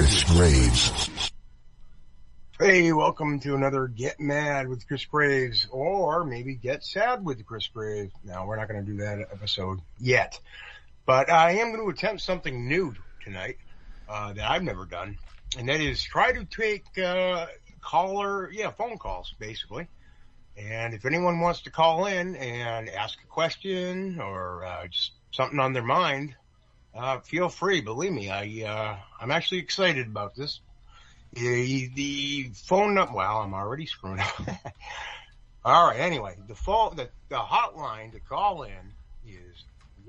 Chris Graves. Hey, welcome to another Get Mad with Chris Graves, or maybe Get Sad with Chris Graves. No, we're not going to do that episode yet. But I am going to attempt something new tonight that I've never done, and that is try to take phone calls, basically. And if anyone wants to call in and ask a question or just something on their mind, feel free. Believe me, I'm actually excited about this. The phone number, well, I'm already screwing up. All right, anyway, the hotline to call in is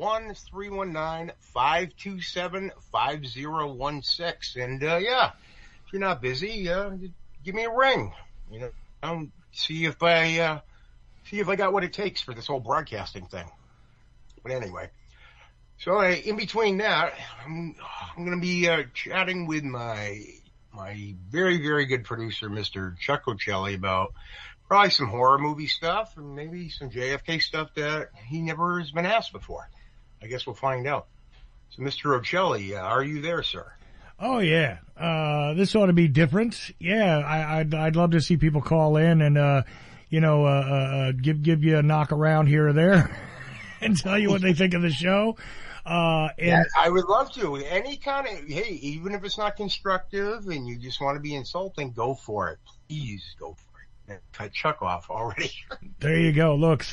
1-319-527-5016. And, if you're not busy, give me a ring, see if I got what it takes for this whole broadcasting thing. But anyway, so in between that, I'm going to be chatting with my very, very good producer, Mr. Chuck Ocelli, about probably some horror movie stuff and maybe some JFK stuff that he never has been asked before. I guess we'll find out. So, Mr. Ocelli, are you there, sir? Oh yeah, this ought to be different. Yeah, I'd love to see people call in and give you a knock around here or there and tell you what they think of the show. Yeah, I would love to. Any kind of, hey, even if it's not constructive and you just want to be insulting, go for it. Please go for it. And cut Chuck off already. There you go. Look,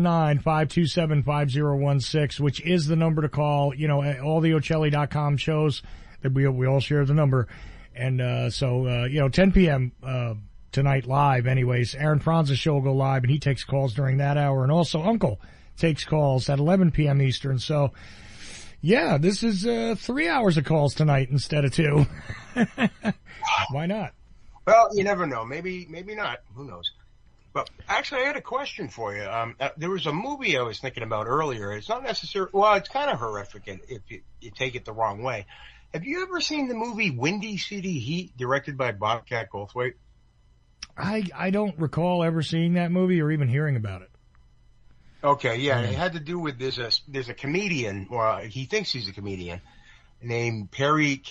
319-527-5016, which is the number to call. All the Ocelli.com shows that we all share the number. And, 10 p.m., tonight live anyways. Aaron Franz's show will go live and he takes calls during that hour. And also Uncle takes calls at 11 p.m. Eastern. So, yeah, this is 3 hours of calls tonight instead of 2. Why not? Well, you never know. Maybe not. Who knows? But actually, I had a question for you. There was a movie I was thinking about earlier. It's not necessarily, well, it's kind of horrific if you take it the wrong way. Have you ever seen the movie Windy City Heat, directed by Bobcat Goldthwait? I don't recall ever seeing that movie or even hearing about it. Okay, yeah, it had to do with there's a comedian, or he thinks he's a comedian, named Perry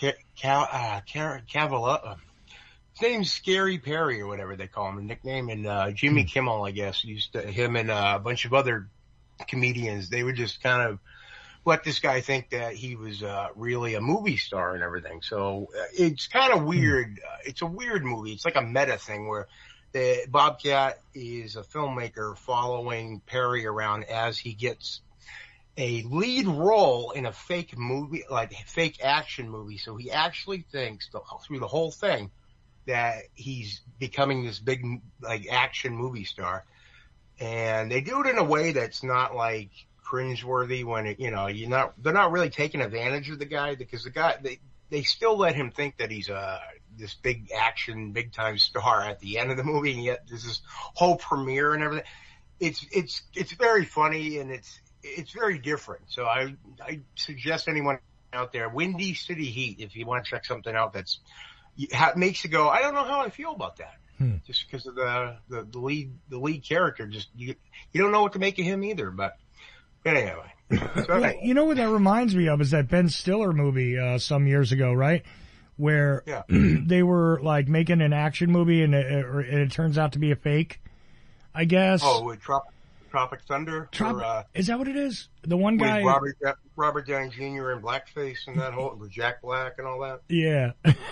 Cavalla. His name's Scary Perry or whatever they call him, a nickname. And Jimmy Kimmel, I guess, him and a bunch of other comedians, they would just kind of let this guy think that he was really a movie star and everything. So it's kind of weird. It's a weird movie. It's like a meta thing where Bobcat is a filmmaker following Perry around as he gets a lead role in a fake movie, like fake action movie. So he actually thinks through the whole thing that he's becoming this big, like, action movie star. And they do it in a way that's not like cringeworthy when they're not really taking advantage of the guy, because the guy, they still let him think that he's this big action, big time star at the end of the movie, and yet there's this whole premiere and everything. It's very funny and it's very different. So I suggest anyone out there, Windy City Heat, if you want to check something out that's makes you go, I don't know how I feel about that. Just because of the lead character, just you don't know what to make of him either. But anyway. Well, you know what that reminds me of is that Ben Stiller movie some years ago, right? Where they were like making an action movie and it turns out to be a fake, I guess. Oh, with Tropic Thunder? Is that what it is? The one guy... With Robert Downey Jr. in blackface and that whole... with Jack Black and all that? Yeah.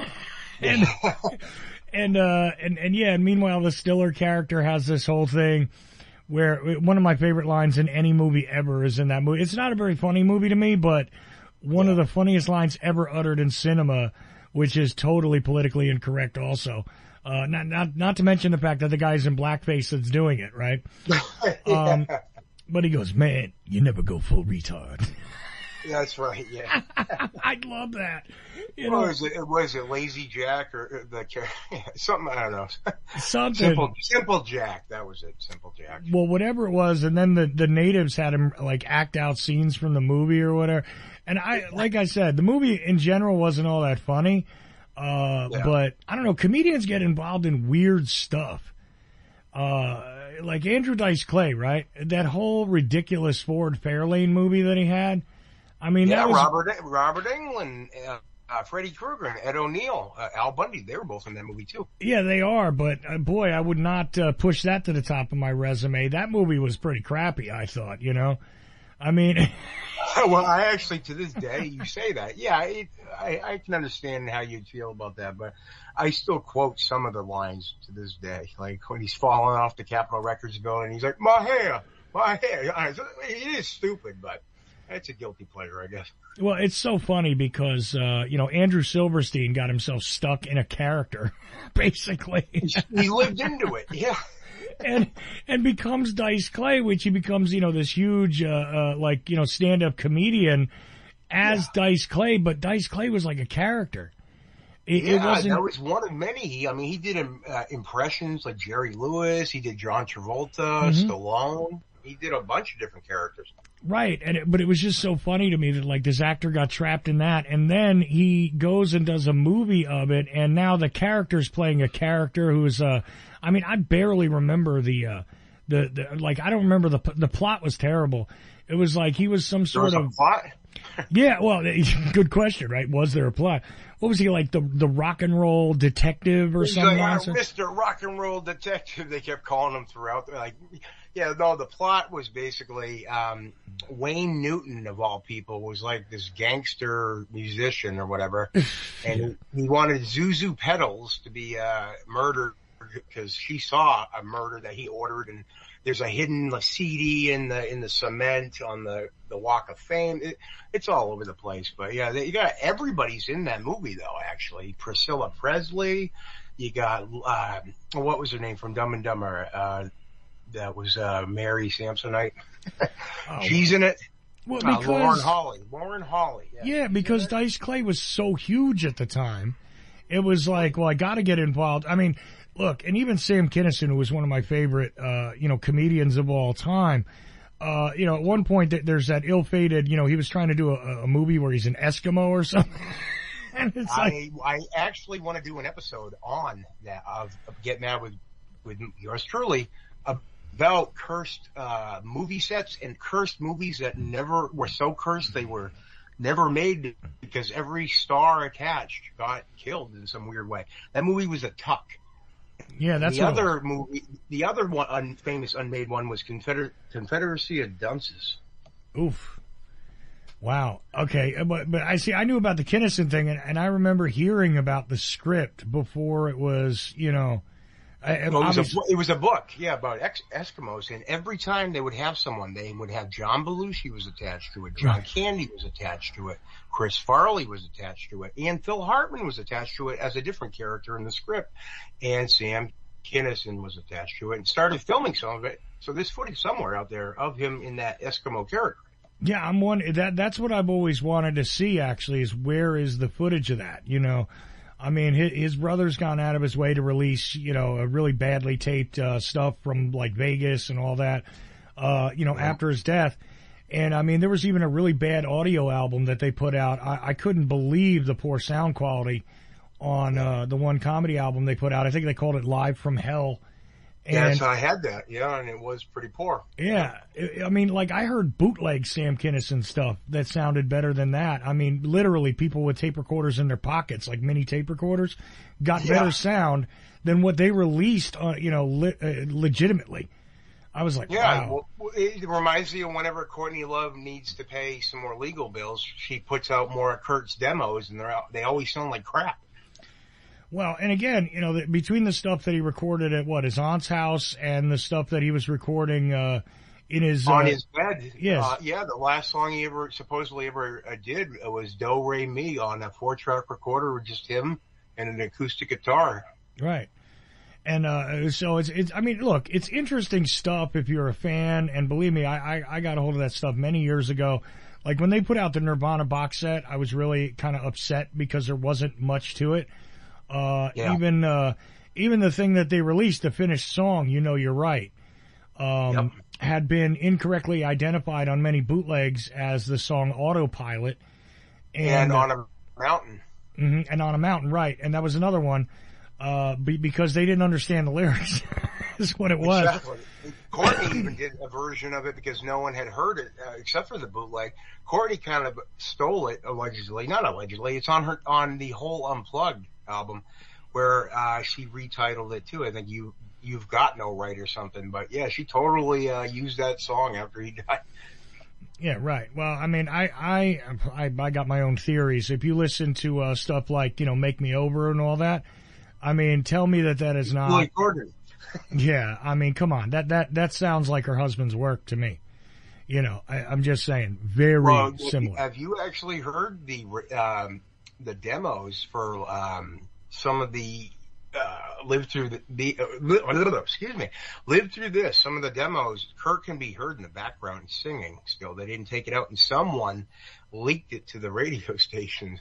And meanwhile the Stiller character has this whole thing where one of my favorite lines in any movie ever is in that movie. It's not a very funny movie to me, but one of the funniest lines ever uttered in cinema, which is totally politically incorrect also. Not to mention the fact that the guy's in blackface that's doing it, right? But he goes, man, you never go full retard. That's right, yeah. I love that. Was it Lazy Jack or something? I don't know. Something. Simple Jack. That was it. Simple Jack. Well, whatever it was, and then the natives had him like act out scenes from the movie or whatever. And like I said, the movie in general wasn't all that funny. But I don't know, comedians get involved in weird stuff. Like Andrew Dice Clay, right? That whole ridiculous Ford Fairlane movie that he had. I mean, that was Robert Englund Freddy Krueger and Ed O'Neill, Al Bundy, they were both in that movie too. Yeah, they are, but boy, I would not push that to the top of my resume. That movie was pretty crappy, I thought, you know? I mean... Well, I actually, to this day, you say that. Yeah, I can understand how you'd feel about that, but I still quote some of the lines to this day. Like when he's falling off the Capitol Records building, he's like, my hair. It is stupid, but it's a guilty pleasure, I guess. Well, it's so funny because, Andrew Silverstein got himself stuck in a character, basically. He lived into it, yeah. And becomes Dice Clay, which he becomes, this huge, stand-up comedian as Dice Clay, but Dice Clay was like a character. It wasn't... that was one of many. He did impressions like Jerry Lewis. He did John Travolta, Stallone. He did a bunch of different characters. Right, but it was just so funny to me that like this actor got trapped in that, and then he goes and does a movie of it, and now the character's playing a character who's I barely remember the I don't remember the plot was terrible. It was like he was some sort of plot. Yeah, well, good question, right? Was there a plot? What was he like, the rock and roll detective or something? Like, Mr. Rock and Roll Detective. They kept calling him throughout. They're like, yeah, no, the plot was basically Wayne Newton, of all people, was like this gangster musician or whatever, and he wanted Zuzu Pedals to be murdered because she saw a murder that he ordered, and there's a hidden CD in the cement on the Walk of Fame. It's all over the place, but yeah, you got everybody's in that movie though. Actually, Priscilla Presley. You got what was her name from Dumb and Dumber? That was Mary Samsonite. She's in it. Well, because Lauren Hawley. Yeah, because Dice Clay was so huge at the time. It was like, well, I got to get involved. I mean, look, and even Sam Kinison, who was one of my favorite, comedians of all time, at one point there's that ill-fated, he was trying to do a movie where he's an Eskimo or something. And it's I actually want to do an episode on that of Get Mad with yours truly about cursed movie sets and cursed movies that never were so cursed they were never made because every star attached got killed in some weird way. That movie was a tuck. Yeah, that's the other movie. The other one, famous unmade one, was Confederacy of Dunces. Oof! Wow. Okay, but I knew about the Kinison thing, and I remember hearing about the script before it was, it was a book, yeah, about Eskimos, and every time they would have someone, they would have John Belushi was attached to it, John Candy was attached to it, Chris Farley was attached to it, and Phil Hartman was attached to it as a different character in the script, and Sam Kinison was attached to it, and started filming some of it. So there's footage somewhere out there of him in that Eskimo character. Yeah, that's what I've always wanted to see. Actually, is where is the footage of that? I mean, his brother's gone out of his way to release, a really badly taped stuff from like Vegas and all that, after his death. And I mean, there was even a really bad audio album that they put out. I couldn't believe the poor sound quality on the one comedy album they put out. I think they called it Live from Hell. Yes, I had that. Yeah, and it was pretty poor. Yeah, I mean, like I heard bootleg Sam Kinison stuff that sounded better than that. I mean, literally, people with tape recorders in their pockets, like mini tape recorders, got better sound than what they released, legitimately. I was like, wow. Well, it reminds me of whenever Courtney Love needs to pay some more legal bills, she puts out more of Kurt's demos, and they always sound like crap. Well, and again, between the stuff that he recorded at his aunt's house and the stuff that he was recording in his on his bed, yes, the last song he supposedly ever did was Do Re Mi on a 4-track recorder with just him and an acoustic guitar. Right, and so it's. I mean, look, it's interesting stuff if you're a fan, and believe me, I got a hold of that stuff many years ago. Like when they put out the Nirvana box set, I was really kind of upset because there wasn't much to it. Even the thing that they released, the finished song, You're Right, had been incorrectly identified on many bootlegs as the song Autopilot. And on a mountain. And on a mountain, right. And that was another one, because they didn't understand the lyrics. is what it was. Exactly. Courtney even did a version of it because no one had heard it except for the bootleg. Courtney kind of stole it allegedly, not allegedly. It's on the whole Unplugged album where she retitled it too. I think You've Got No Right or something. But yeah, she totally used that song after he died. Yeah, right. Well, I mean, I got my own theories. If you listen to stuff like, Make Me Over and all that, I mean, tell me that is not. Like Gordon. Yeah, I mean, come on. That sounds like her husband's work to me. I'm just saying, very similar. Have you actually heard the demos for some of the Live Through This. Some of the demos, Kurt can be heard in the background singing still. They didn't take it out, and someone leaked it to the radio station.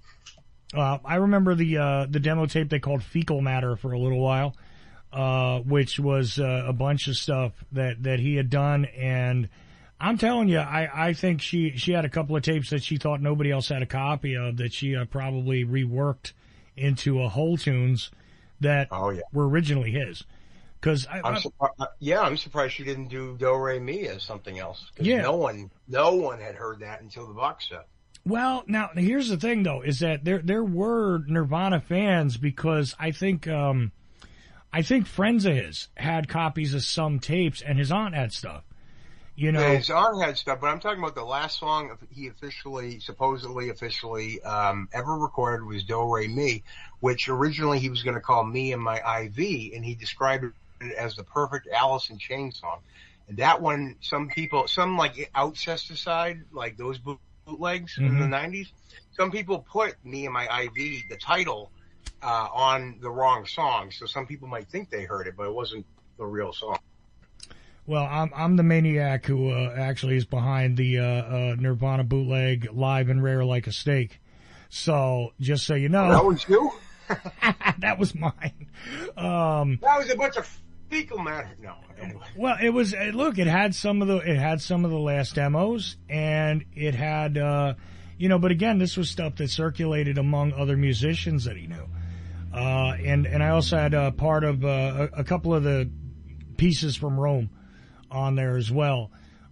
I remember the demo tape they called Fecal Matter for a little while, which was a bunch of stuff that he had done, and I'm telling you, I think she had a couple of tapes that she thought nobody else had a copy of that she probably reworked into whole tunes that were originally his. Cause I'm surprised she didn't do Do Re Mi as something else. Cause no one had heard that until the box set. Well, now here's the thing though, is that there were Nirvana fans because I think friends of his had copies of some tapes and his aunt had stuff. Yeah, his aunt had stuff, but I'm talking about the last song he supposedly officially ever recorded was Do Re Mi, which originally he was going to call Me and My IV, and he described it as the perfect Alice in Chains song. And that one, some like Outcesticide, like those bootlegs in the 90s, some people put Me and My IV, the title, on the wrong song. So some people might think they heard it, but it wasn't the real song. Well, I'm the maniac who actually is behind the Nirvana bootleg Live and Rare Like a Steak. So, just so you know. That was you? That was mine. That was a bunch of fecal matter. No, anyway. Well, it was, look, it had some of the last demos, and it had, but again, this was stuff that circulated among other musicians that he knew. And I also had part of a couple of the pieces from Rome on there as well,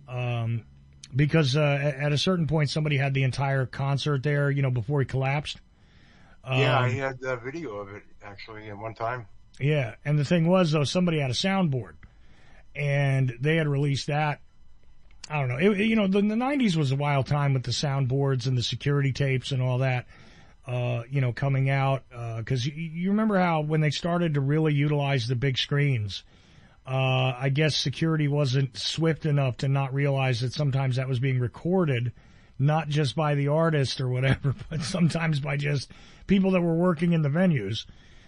because at a certain point somebody had the entire concert there, before he collapsed. I had a video of it actually at one time. Yeah, and the thing was though, somebody had a soundboard, and they had released that. I don't know. The 90s was a wild time with the soundboards and the security tapes and all that, coming out. Because you remember how when they started to really utilize the big screens. I guess security wasn't swift enough to not realize that sometimes that was being recorded, not just by the artist or whatever, but sometimes by just people that were working in the venues.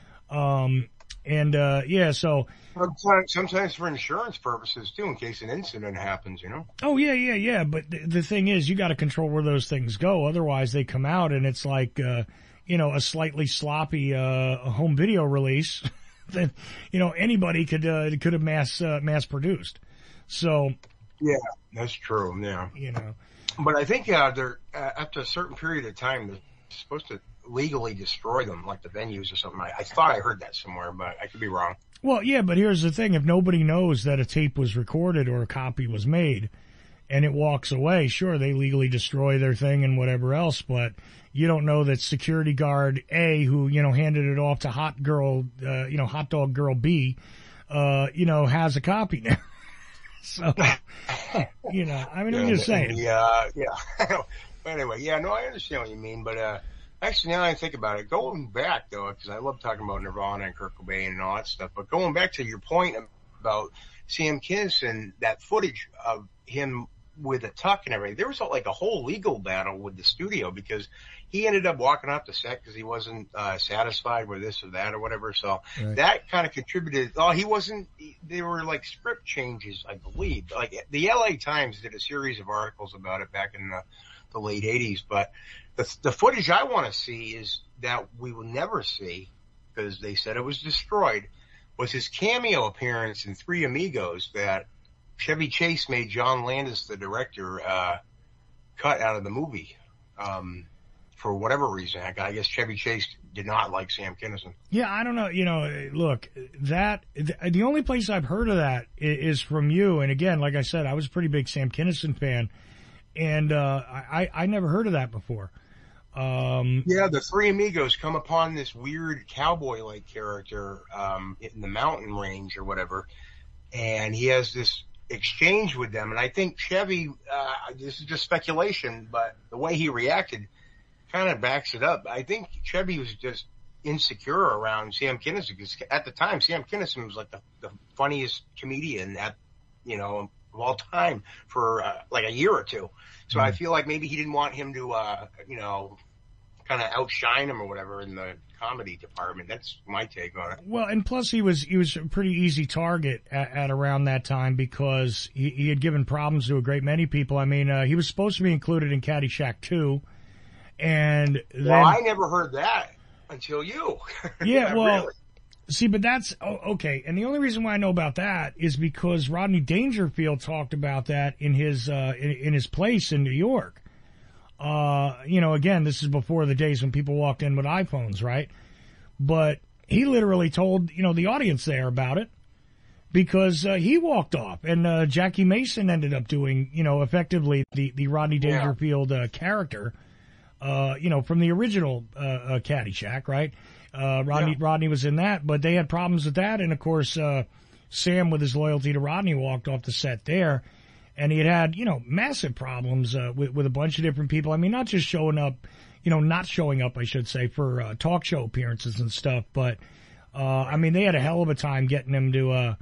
So. Sometimes for insurance purposes too, in case an incident happens, Oh, yeah. But the thing is, you got to control where those things go. Otherwise they come out and it's like, a slightly sloppy, home video release. That anybody could have mass produced. So yeah, that's true. Yeah, but I think they're after a certain period of time they're supposed to legally destroy them, like the venues or something. I thought I heard that somewhere, but I could be wrong. Well, yeah, but here's the thing: if nobody knows that a tape was recorded or a copy was made, and it walks away, sure, they legally destroy their thing and whatever else, but you don't know that security guard A, who, handed it off to hot dog girl B, has a copy now. So, I'm just saying. Yeah. Anyway, I understand what you mean, but, actually now I think about it, going back though, because I love talking about Nirvana and Kurt Cobain and all that stuff, but going back to your point about Sam Kinison, that footage of him with a tuck and everything, there was like a whole legal battle with the studio because he ended up walking off the set because he wasn't satisfied with this or that or whatever. So that kind of contributed. There were like script changes, I believe. Like the LA Times did a series of articles about it back in the late 80s. But the footage I want to see is that we will never see because they said it was destroyed, was his cameo appearance in Three Amigos that Chevy Chase made John Landis, the director, cut out of the movie for whatever reason. I guess Chevy Chase did not like Sam Kinison. Yeah, I don't know. You know, look, the only place I've heard of that is from you. And again, like I said, I was a pretty big Sam Kinison fan, and I never heard of that before. Yeah, the three amigos come upon this weird cowboy-like character in the mountain range or whatever, and he has this exchange with them. And I think Chevy, this is just speculation, but the way he reacted kind of backs it up. I think Chevy was just insecure around Sam Kinison, because at the time Sam Kinison was like the funniest comedian of all time for like a year or two. So I feel like maybe he didn't want him to, kind of outshine him or whatever in the comedy department. That's my take on it. Well, and plus he was a pretty easy target at around that time, because he had given problems to a great many people. I mean, he was supposed to be included in Caddyshack 2, and then... Well, I never heard that until you. Yeah, well... Really. See, but that's okay. And the only reason why I know about that is because Rodney Dangerfield talked about that in his place in New York. Again, this is before the days when people walked in with iPhones, right? But he literally told, the audience there about it, because he walked off, and Jackie Mason ended up doing, effectively the Rodney Dangerfield character, from the original Caddyshack, right? Rodney was in that, but they had problems with that. And of course, Sam, with his loyalty to Rodney, walked off the set there, and he had massive problems, with a bunch of different people. I mean, not just showing up, not showing up, I should say, for, talk show appearances and stuff, but, I mean, they had a hell of a time getting him to,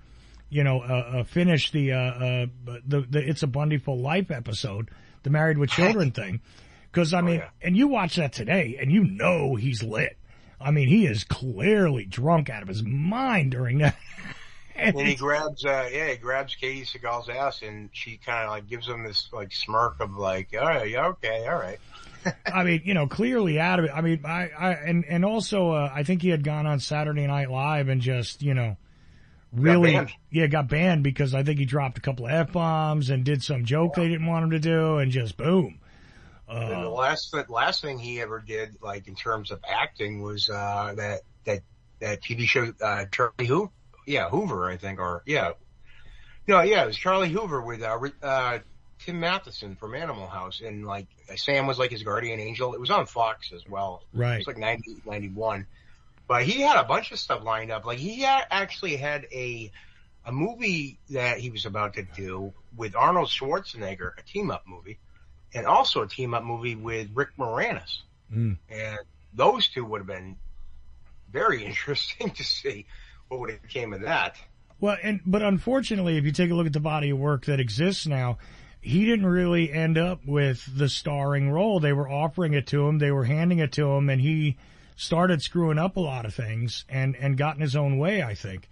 finish the It's a Bundyful Life episode, the Married with Children thing. Cause I mean, and you watch that today and he's lit. I mean, he is clearly drunk out of his mind during that. And he grabs Katie Seagal's ass, and she kind of like gives him this like smirk of like, all right, yeah, okay, all right. I mean, clearly out of it. I mean, and also, I think he had gone on Saturday Night Live and just, really, got banned because I think he dropped a couple of F-bombs and did some joke they didn't want him to do, and just boom. And the last thing he ever did, like in terms of acting, was that TV show Charlie Hoover. Yeah, Hoover, I think, or it was Charlie Hoover with Tim Matheson from Animal House, and like Sam was like his guardian angel. It was on Fox as well. Right. It was like 90, 91. But he had a bunch of stuff lined up. Like he actually had a movie that he was about to do with Arnold Schwarzenegger, a team-up movie, and also a team-up movie with Rick Moranis. And those two would have been very interesting to see what would have came of that. Well, but unfortunately, if you take a look at the body of work that exists now, he didn't really end up with the starring role. They were offering it to him, they were handing it to him, and he started screwing up a lot of things and got in his own way, I think.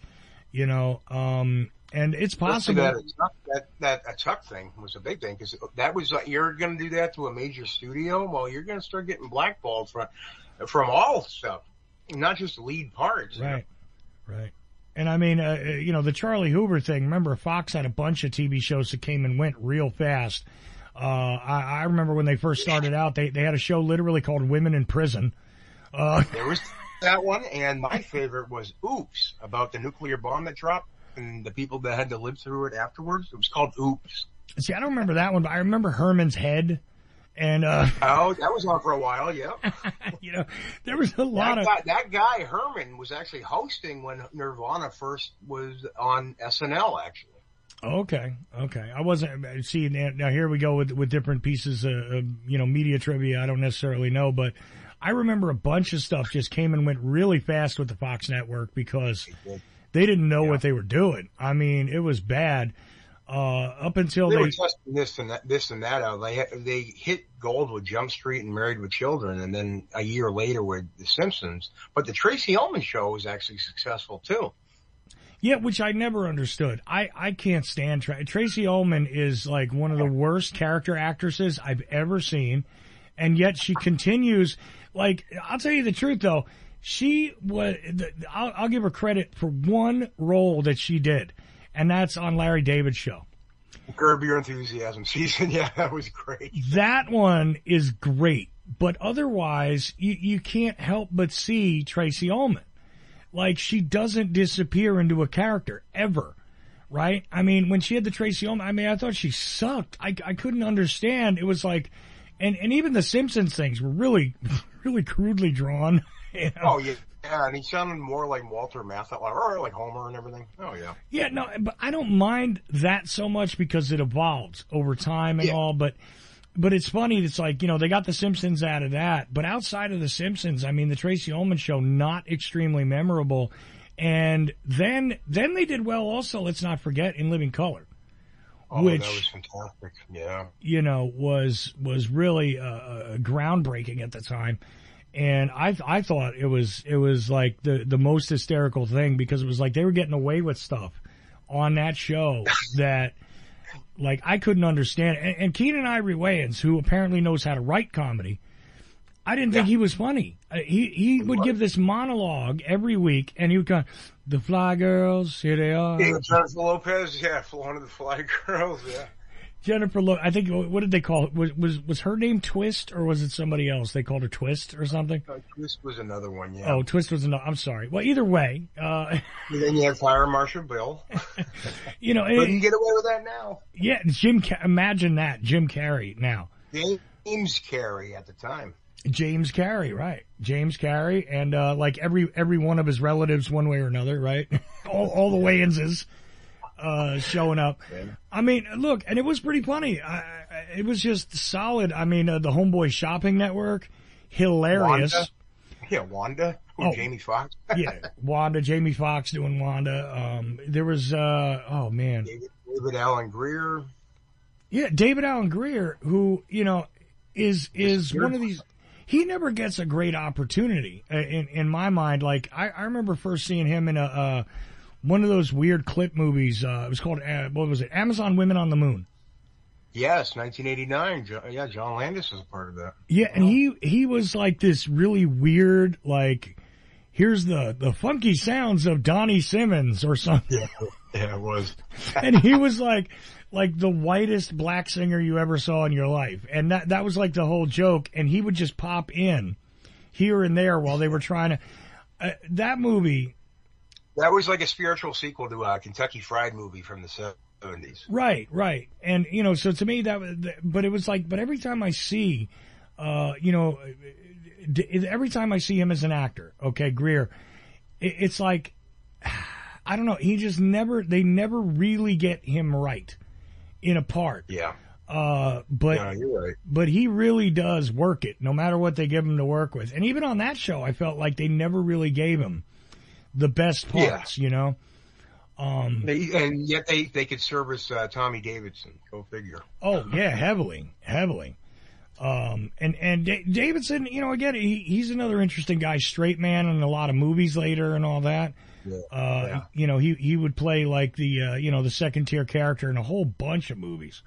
And it's possible that a Chuck thing was a big thing, because that was you're going to do that to a major studio. Well, you're going to start getting blackballed from all stuff, not just lead parts. Right. Right. And I mean, the Charlie Hoover thing, remember Fox had a bunch of TV shows that came and went real fast. I remember when they first started out, they had a show literally called Women in Prison. There was that one, and my favorite was Oops, about the nuclear bomb that dropped and the people that had to live through it afterwards. It was called Oops. See, I don't remember that one, but I remember Herman's Head. And that was on for a while, yeah. There was a lot that guy Herman was actually hosting when Nirvana first was on SNL, actually. Okay. I wasn't. See, now here we go with different pieces of media trivia I don't necessarily know, but I remember a bunch of stuff just came and went really fast with the Fox network because they didn't know what they were doing. I mean, it was bad. Up until they were testing this and that out. They hit gold with Jump Street and Married with Children, and then a year later with The Simpsons. But the Tracy Ullman show was actually successful too. Yeah, which I never understood. I can't stand Tracy Ullman is like one of the worst character actresses I've ever seen, and yet she continues. Like, I'll tell you the truth though, she was. I'll give her credit for one role that she did. And that's on Larry David's show. Curb Your Enthusiasm season. Yeah, that was great. That one is great But otherwise, you can't help but see Tracy Ullman. Like, she doesn't disappear into a character, ever. Right? I mean, when she had the Tracy Ullman, I mean, I thought she sucked. I couldn't understand. It was like, and even the Simpsons things were really, really crudely drawn. You know? Oh, yeah. Yeah, and he sounded more like Walter Matthau, or like Homer and everything. Oh, yeah. Yeah, no, but I don't mind that so much because it evolves over time and all, but it's funny. It's like, you know, they got the Simpsons out of that, but outside of the Simpsons, I mean, the Tracy Ullman show, not extremely memorable. And then they did well also, let's not forget, in Living Color. Oh, which, that was fantastic. Yeah. You know, was really groundbreaking at the time. And I thought it was like the most hysterical thing, because it was like they were getting away with stuff on that show that, like, I couldn't understand. And Keenan Ivory Wayans, who apparently knows how to write comedy, I didn't think he was funny. He would give this monologue every week, and he would go, "The Fly Girls, here they are." Yeah, Jennifer Lopez, one of the Fly Girls, yeah. Jennifer Lopez, I think, what did they call it? Was her name Twist, or was it somebody else? They called her Twist or something? Twist was another one, yeah. Oh, Twist was another. I'm sorry. Well, either way. And then you have Fire Marshal Bill. You know, you can get away with that now. Yeah, imagine that, Jim Carrey now. James Carrey at the time. James Carrey, right? James Carrey, and like every one of his relatives, one way or another, right? all the Wayanses showing up. Yeah. I mean, look, and it was pretty funny. It was just solid. I mean, the Homeboy Shopping Network, hilarious. Wanda. Yeah, Wanda. Jamie Foxx. Yeah, Wanda. Jamie Foxx doing Wanda. There was oh man, David Alan Grier. Yeah, David Alan Grier, who, you know, is one of these. He never gets a great opportunity in my mind. Like, I remember first seeing him in a one of those weird clip movies. It was called, what was it? Amazon Women on the Moon. Yes, 1989. John Landis was a part of that. Yeah, and he was like this really weird, like, here's the funky sounds of Donnie Simmons or something. Yeah, it was. And he was like the whitest black singer you ever saw in your life. And that was like the whole joke. And he would just pop in here and there while they were trying to, that movie. That was like a spiritual sequel to a Kentucky Fried Movie from the 70s. Right. And, you know, so to me but it was like, but every time I see, you know, every time I see him as an actor, okay, Grier, it's like, I don't know, they never really get him right in a part. Yeah. But no, you're right. But he really does work it, no matter what they give him to work with. And even on that show, I felt like they never really gave him the best parts, you know? And yet they could service Tommy Davidson. Go figure. Oh, yeah, heavily. And Davidson, you know, again, he's another interesting guy, straight man in a lot of movies later and all that. Yeah. You know, he would play like the, you know, the second tier character in a whole bunch of movies.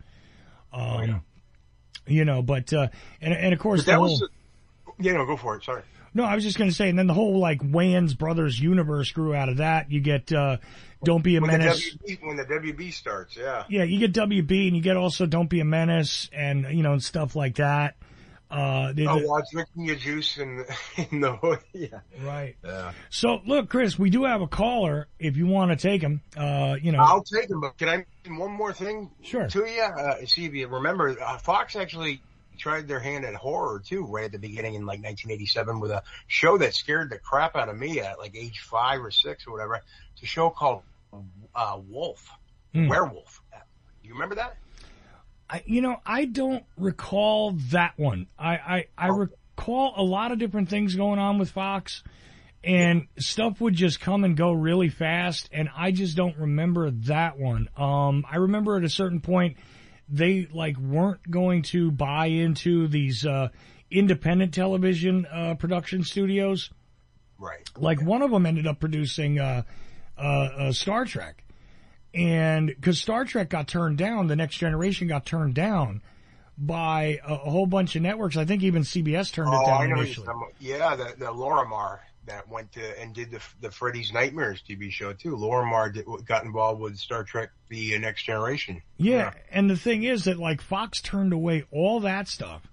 You know, but, and of course, go for it. Sorry. No, I was just going to say, and then the whole like Wayans Brothers universe grew out of that. You get, Don't Be a Menace. When the WB starts, yeah. Yeah, you get WB and you get also Don't Be a Menace and, you know, and stuff like that. Watch drinking your juice in the hood. Yeah. Right. Yeah. So, look, Chris, we do have a caller if you want to take him. You know. I'll take him, but can I mention one more thing to you? See if you remember, Fox actually tried their hand at horror, too, right at the beginning in, like, 1987 with a show that scared the crap out of me at, like, age 5 or 6 or whatever. It's a show called Werewolf. You remember that? I don't recall that one. I recall a lot of different things going on with Fox, and stuff would just come and go really fast, and I just don't remember that one. I remember at a certain point they like weren't going to buy into these independent television production studios. Right. Like one of them ended up producing Star Trek. And because Star Trek got turned down, The Next Generation got turned down by a whole bunch of networks. I think even CBS turned it down initially. Yeah, the Lorimar that went to and did the Freddy's Nightmares TV show too. Lorimar got involved with Star Trek: The Next Generation. Yeah, and the thing is that like Fox turned away all that stuff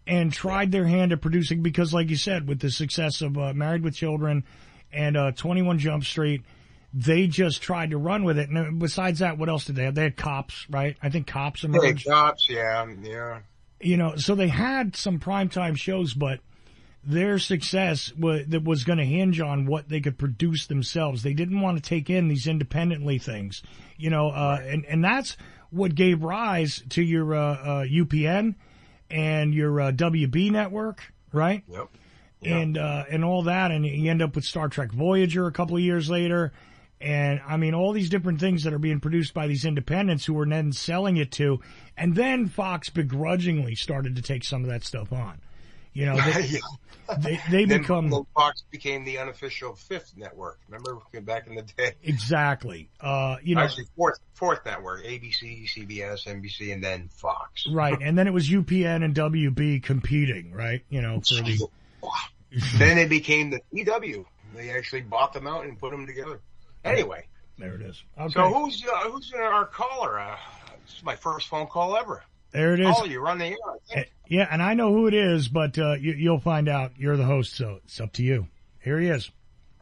and tried their hand at producing, because like you said, with the success of Married with Children and 21 Jump Street, they just tried to run with it. And besides that, what else did they have? They had Cops, right? I think Cops emerged. Yeah, Cops, yeah. You know, so they had some primetime shows, but their success was going to hinge on what they could produce themselves. They didn't want to take in these independently things, you know, and that's what gave rise to your UPN and your WB network, right? Yep. And all that, and you end up with Star Trek Voyager a couple of years later. And I mean, all these different things that are being produced by these independents who are then selling it to, and then Fox begrudgingly started to take some of that stuff on. You know, they become. Fox became the unofficial fifth network. Remember back in the day? Exactly. You know, actually fourth network: ABC, CBS, NBC, and then Fox. Right, and then it was UPN and WB competing, right? You know, for the. Then it became the EW. They actually bought them out and put them together. Anyway, there it is. Okay. So who's our caller? This is my first phone call ever. There it is. Oh, you're on the air, I think. Yeah, and I know who it is, but you'll find out. You're the host, so it's up to you. Here he is.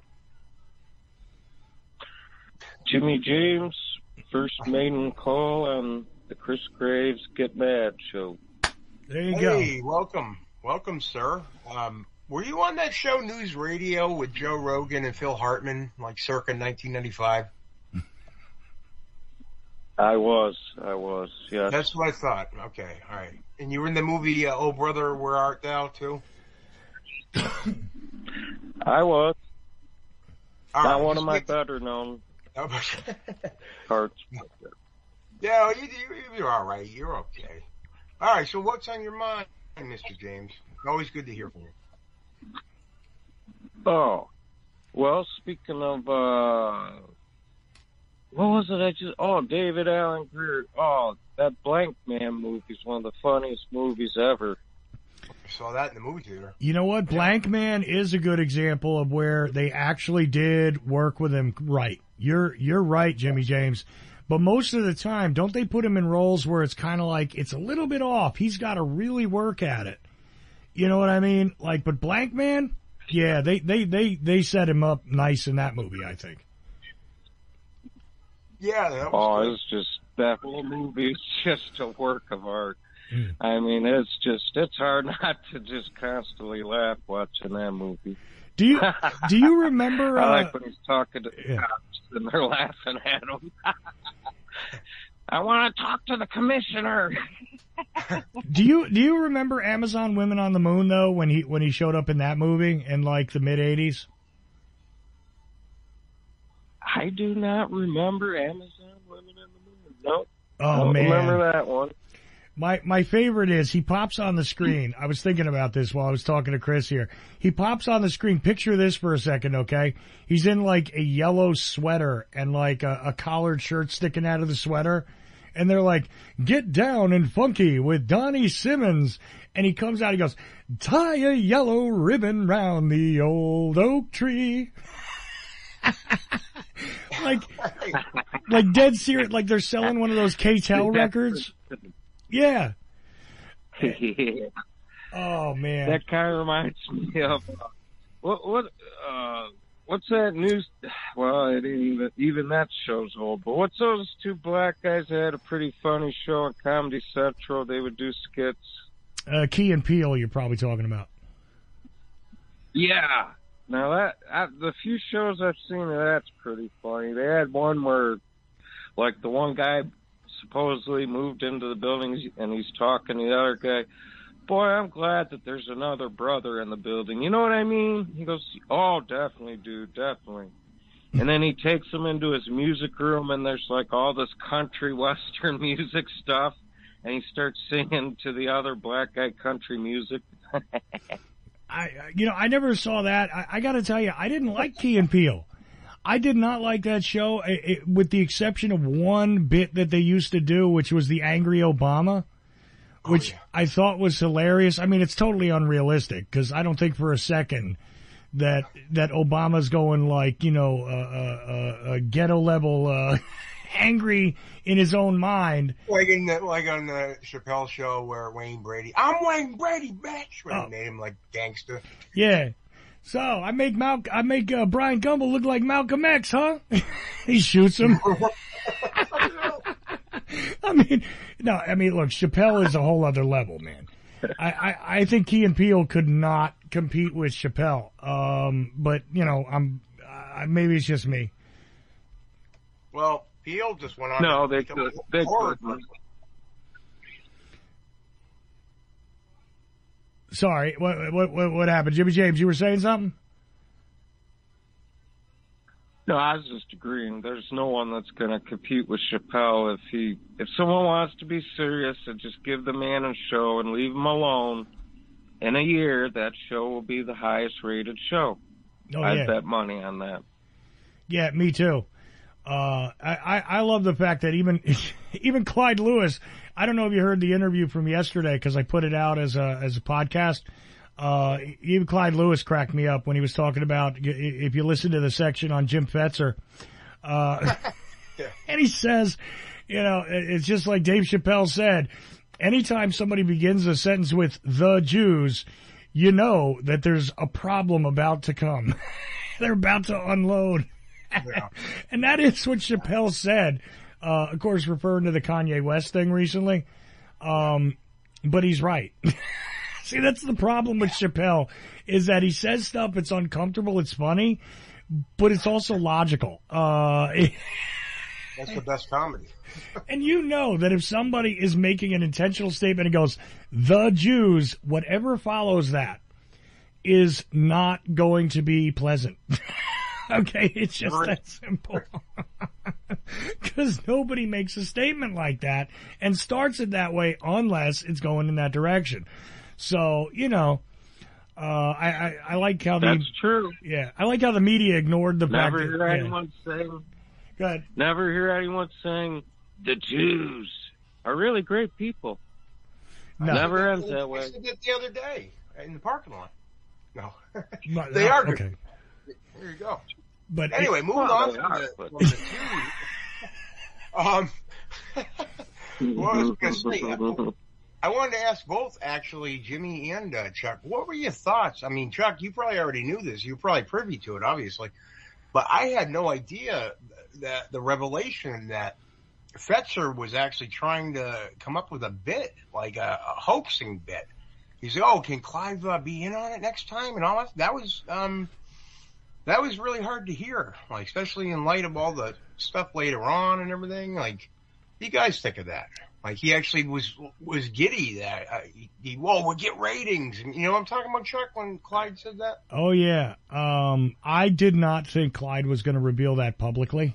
Jimmy James, first maiden call on the Chris Graves Get Mad show. There you go. Hey, welcome, sir. Were you on that show News Radio with Joe Rogan and Phil Hartman, like circa 1995? I was, yes. That's what I thought. Okay, all right. And you were in the movie Oh Brother, Where Art Thou, too? I was. All Not right, one of my better known parts. Yeah, you're all right. You're okay. All right, so what's on your mind, Mr. James? Always good to hear from you. Oh, well, speaking of, what was it David Allen Greer. Oh, that Blank Man movie is one of the funniest movies ever. I saw that in the movie theater. You know what? Blank Man is a good example of where they actually did work with him right. You're right, Jimmy James. But most of the time, don't they put him in roles where it's kind of like it's a little bit off? He's got to really work at it. You know what I mean? Like, but Blank Man, yeah, they set him up nice in that movie, I think. Yeah, that was good. It's just, that whole movie is just a work of art. I mean, it's hard not to just constantly laugh watching that movie. Do you remember? I like when he's talking to the cops and they're laughing at him. I want to talk to the commissioner. Do you remember Amazon Women on the Moon though, when he showed up in that movie in like the mid '80s? I do not remember Amazon Women on the Moon. Nope. Oh, don't man. Remember that one. My favorite is he pops on the screen. I was thinking about this while I was talking to Chris here. He pops on the screen. Picture this for a second, okay? He's in like a yellow sweater and like a collared shirt sticking out of the sweater. And they're like, "Get down and funky with Donnie Simmons." And he comes out, he goes, "Tie a yellow ribbon round the old oak tree." like dead serious, like they're selling one of those K-Tel records. Yeah. Oh man, that kind of reminds me of what's that news? Well, it ain't even that show's old. But what's those two black guys that had a pretty funny show on Comedy Central? They would do skits. Key and Peele, you're probably talking about. Yeah. Now the few shows I've seen, that's pretty funny. They had one where, like, the one guy supposedly moved into the building and he's talking to the other guy. "Boy, I'm glad that there's another brother in the building." You know what I mean? He goes, "Oh, definitely, dude, definitely." And then he takes him into his music room and there's like all this country western music stuff. And he starts singing to the other black guy country music. I never saw that. I got to tell you, I didn't like Key and Peele. I did not like that show, with the exception of one bit that they used to do, which was the Angry Obama, which I thought was hilarious. I mean, it's totally unrealistic because I don't think for a second that Obama's going like, ghetto level, angry in his own mind. Like on the Chappelle show where Wayne Brady, I'm Wayne Brady, bitch, when they made him like gangster. Yeah. So I make Brian Gumbel look like Malcolm X, huh? He shoots him. I mean, look, Chappelle is a whole other level, man. I think Key and Peele could not compete with Chappelle. But maybe it's just me. Well, Peele just went on. No, they could. Sorry, what happened? Jimmy James, you were saying something? No, I was just agreeing. There's no one that's going to compete with Chappelle if someone wants to be serious and just give the man a show and leave him alone. In a year, that show will be the highest rated show. Oh, I'd bet money on that. Yeah, me too. I love the fact that even Clyde Lewis. I don't know if you heard the interview from yesterday because I put it out as a podcast. Even Clyde Lewis cracked me up when he was talking about, if you listen to the section on Jim Fetzer, and he says, it's just like Dave Chappelle said, anytime somebody begins a sentence with the Jews, you know that there's a problem about to come. They're about to unload. Yeah. And that is what Chappelle said, of course, referring to the Kanye West thing recently. But he's right. See, that's the problem with Chappelle, is that he says stuff, it's uncomfortable, it's funny, but it's also logical. That's the best comedy. And you know that if somebody is making an intentional statement and goes, the Jews, whatever follows that is not going to be pleasant. Okay, it's just that simple. Because nobody makes a statement like that and starts it that way unless it's going in that direction. So, I like how that's true. Yeah, I like how the media ignored the fact. Never hear anyone saying. Go ahead. Never hear anyone saying the Jews are really great people. No. Never ends that way. I said that the other day in the parking lot. No, they are. Okay. There you go. But anyway, moving on from the Jews. What I was going to say. I wanted to ask both, actually, Jimmy and Chuck, what were your thoughts? I mean, Chuck, you probably already knew this. You were probably privy to it, obviously. But I had no idea that the revelation that Fetzer was actually trying to come up with a bit, like a hoaxing bit. He said, can Clive be in on it next time? And all that. That was really hard to hear, like, especially in light of all the stuff later on and everything. Like, what do you guys think of that? Like, he actually was giddy that we'll get ratings. And, you know what I'm talking about, Chuck, when Clyde said that? Oh, yeah. I did not think Clyde was going to reveal that publicly.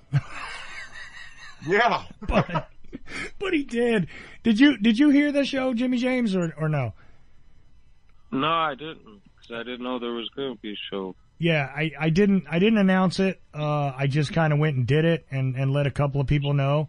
Yeah. but he did. Did you hear the show, Jimmy James, or no? No, I didn't, because I didn't know there was going to be a show. Yeah, I didn't announce it. I just kind of went and did it and let a couple of people know.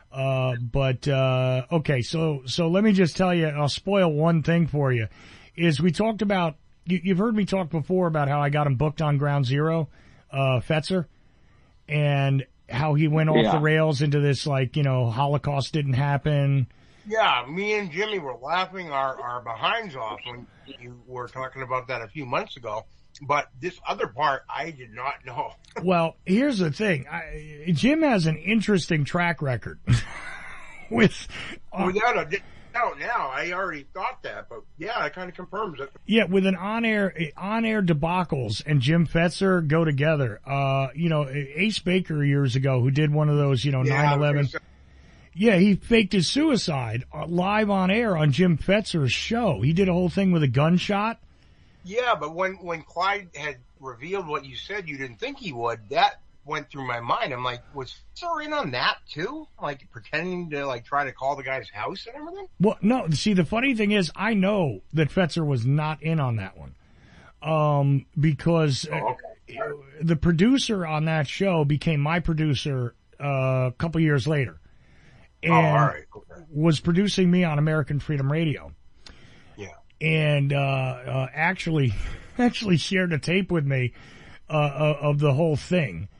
Okay, so let me just tell you, I'll spoil one thing for you, is we talked about, you've heard me talk before about how I got him booked on Ground Zero, Fetzer, and how he went off the rails into this, like, Holocaust didn't happen. Yeah, me and Jimmy were laughing our behinds off when you were talking about that a few months ago. But this other part, I did not know. Well, here's the thing. Jim has an interesting track record. Without a doubt now. I already thought that, but yeah, it kind of confirms it. Yeah, with an on-air debacles and Jim Fetzer go together. Ace Baker years ago, who did one of those, 9/11. Yeah, he faked his suicide live on air on Jim Fetzer's show. He did a whole thing with a gunshot. Yeah, but when Clyde had revealed what you said you didn't think he would, that went through my mind. I'm like, was Fetzer in on that too? Like, pretending to, like, try to call the guy's house and everything? Well, no, see, the funny thing is, I know that Fetzer was not in on that one. Because the producer on that show became my producer a couple years later. And was producing me on American Freedom Radio. And actually shared a tape with me of the whole thing.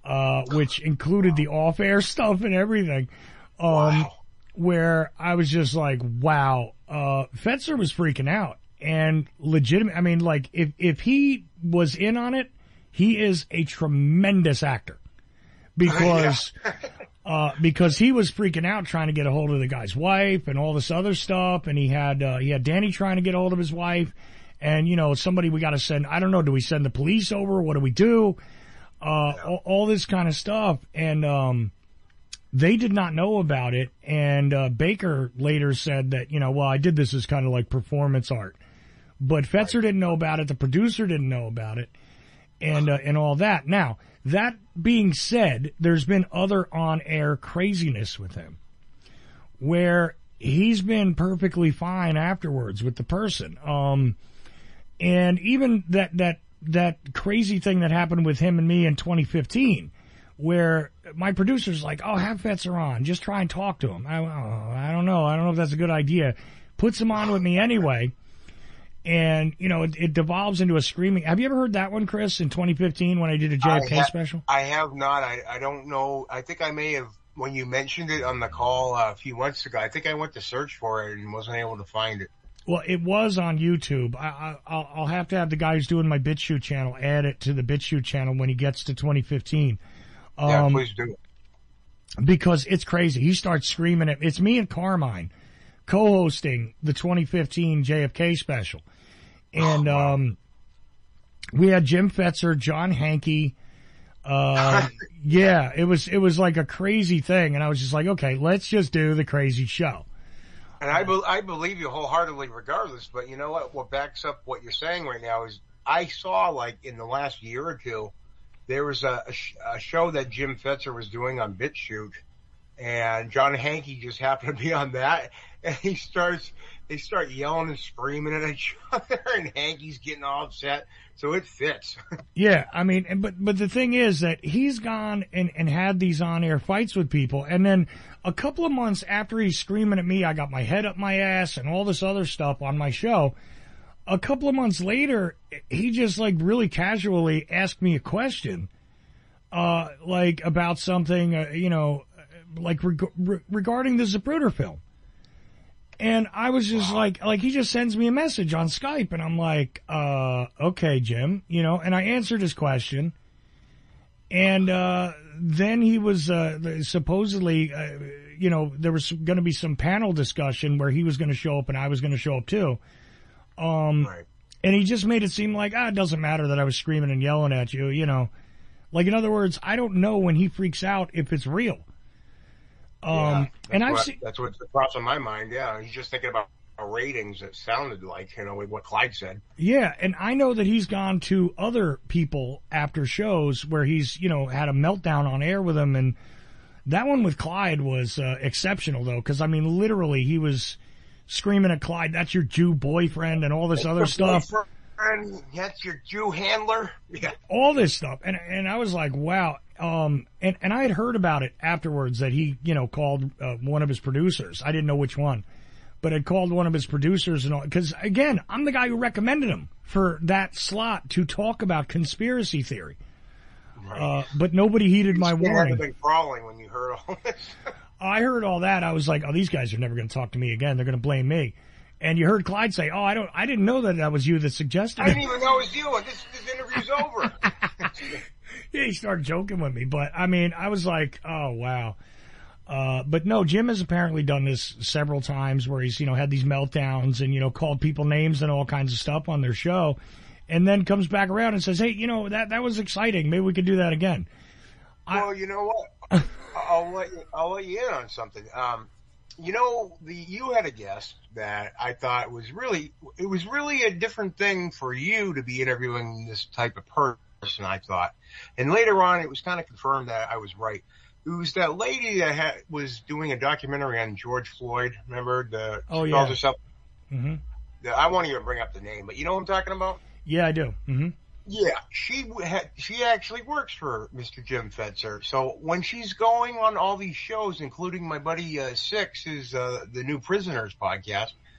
which included the off-air stuff and everything. Wow. Where I was just like, wow, Fetzer was freaking out and legitimate. I mean, like if he was in on it, he is a tremendous actor because, because he was freaking out trying to get a hold of the guy's wife and all this other stuff. And he had Danny trying to get a hold of his wife and, you know, somebody we got to send, I don't know, do we send the police over? What do we do? All this kind of stuff. And, they did not know about it, and Baker later said that, you know, well, I did this as kind of like performance art. But Fetzer didn't know about it, the producer didn't know about it, and all that. Now, that being said, there's been other on-air craziness with him, where he's been perfectly fine afterwards with the person. And even that crazy thing that happened with him and me in 2015, where my producer's like, oh, have Fetzer on. Just try and talk to him. I don't know. I don't know if that's a good idea. Puts him on with me anyway. And, you know, it devolves into a screaming. Have you ever heard that one, Chris, in 2015 when I did a JFK special? I have not. I don't know. I think I may have, when you mentioned it on the call a few months ago, I think I went to search for it and wasn't able to find it. Well, it was on YouTube. I'll have to have the guy who's doing my BitChute channel add it to the BitChute channel when he gets to 2015. Yeah, please do. Because it's crazy. He starts screaming at, it's me and Carmine co-hosting the 2015 JFK special. And, we had Jim Fetzer, John Hankey. Yeah, it was like a crazy thing. And I was just like, okay, let's just do the crazy show. And I believe you wholeheartedly regardless, but you know what backs up what you're saying right now is I saw like in the last year or two, there was a show that Jim Fetzer was doing on BitChute, and John Hankey just happened to be on that, and they start yelling and screaming at each other, and Hankey's getting all upset, so it fits. Yeah, I mean, but the thing is that he's gone and had these on-air fights with people, and then a couple of months after he's screaming at me, I got my head up my ass and all this other stuff on my show. A couple of months later, he just like really casually asked me a question, like about something, you know, like regarding the Zapruder film. And I was just like he just sends me a message on Skype and I'm like, okay, Jim, you know, and I answered his question. And, then he was, supposedly, you know, there was going to be some panel discussion where he was going to show up and I was going to show up too. Right. And he just made it seem like, it doesn't matter that I was screaming and yelling at you, you know. Like, in other words, I don't know when he freaks out if it's real. Yeah, and that's what's across my mind. Yeah. He's just thinking about ratings. It sounded like, you know, what Clyde said. Yeah. And I know that he's gone to other people after shows where he's, you know, had a meltdown on air with them. And that one with Clyde was, exceptional though. Cause I mean, literally he was screaming at Clyde, that's your Jew boyfriend and all this other stuff. That's your Jew handler. Yeah. All this stuff. And I was like, wow. And I had heard about it afterwards that he, you know, called, one of his producers. I didn't know which one, but had called one of his producers and all, cause again, I'm the guy who recommended him for that slot to talk about conspiracy theory. Right. But nobody heeded my warning. You been crawling when you heard all this. I heard all that. I was like, oh, these guys are never going to talk to me again. They're going to blame me. And you heard Clyde say, oh, I didn't know that was you that suggested it. I didn't even know it was you. This interview's over. Yeah, he started joking with me. But, I mean, I was like, oh, wow. But no, Jim has apparently done this several times where he's, you know, had these meltdowns and, you know, called people names and all kinds of stuff on their show. And then comes back around and says, hey, you know, that was exciting. Maybe we could do that again. Well, you know what? I'll let you in on something. You know, you had a guest that I thought was really a different thing for you to be interviewing this type of person, I thought. And later on, it was kind of confirmed that I was right. It was that lady that was doing a documentary on George Floyd. Remember Oh, yeah. Calls herself. Mm-hmm. I won't even bring up the name, but you know what I'm talking about? Yeah, I do. Mm-hmm. Yeah, she actually works for Mr. Jim Fetzer. So when she's going on all these shows, including my buddy Six, is the New Prisoners podcast,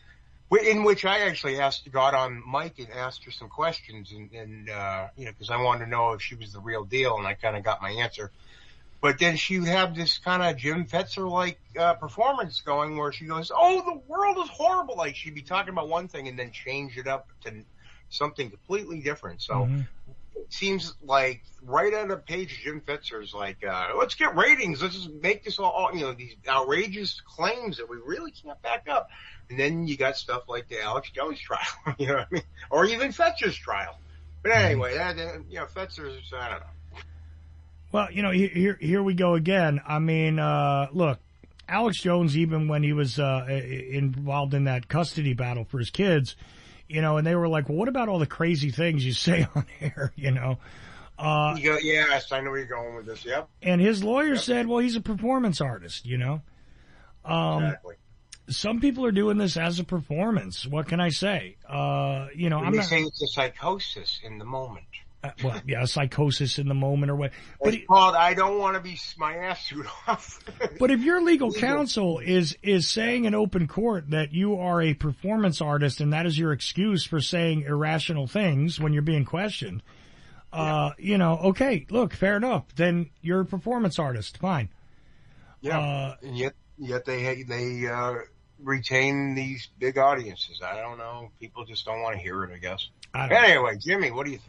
In which I actually got on Mike and asked her some questions, and because I wanted to know if she was the real deal, and I kind of got my answer. But then she would have this kind of Jim Fetzer-like performance going where she goes, "Oh, the world is horrible." Like she'd be talking about one thing and then change it up to something completely different. So it seems like right out of the page, Jim Fetzer's like, let's get ratings. Let's just make this all, these outrageous claims that we really can't back up. And then you got stuff like the Alex Jones trial, you know what I mean? Or even Fetzer's trial. But anyway, Fetzer's, I don't know. Well, here we go again. I mean, look, Alex Jones, even when he was involved in that custody battle for his kids, and they were like, well, what about all the crazy things you say on air, Yes, I know where you're going with this, yep. And his lawyer said, well, he's a performance artist, Exactly. Some people are doing this as a performance. What can I say? They say it's a psychosis in the moment. Psychosis in the moment or what. But it's called, I don't want to be my ass suit off. But if your legal counsel is saying in open court that you are a performance artist and that is your excuse for saying irrational things when you're being questioned, okay, look, fair enough. Then you're a performance artist. Fine. Yeah. And yet they retain these big audiences. I don't know. People just don't want to hear it, I guess. Anyway, Jimmy, what do you think?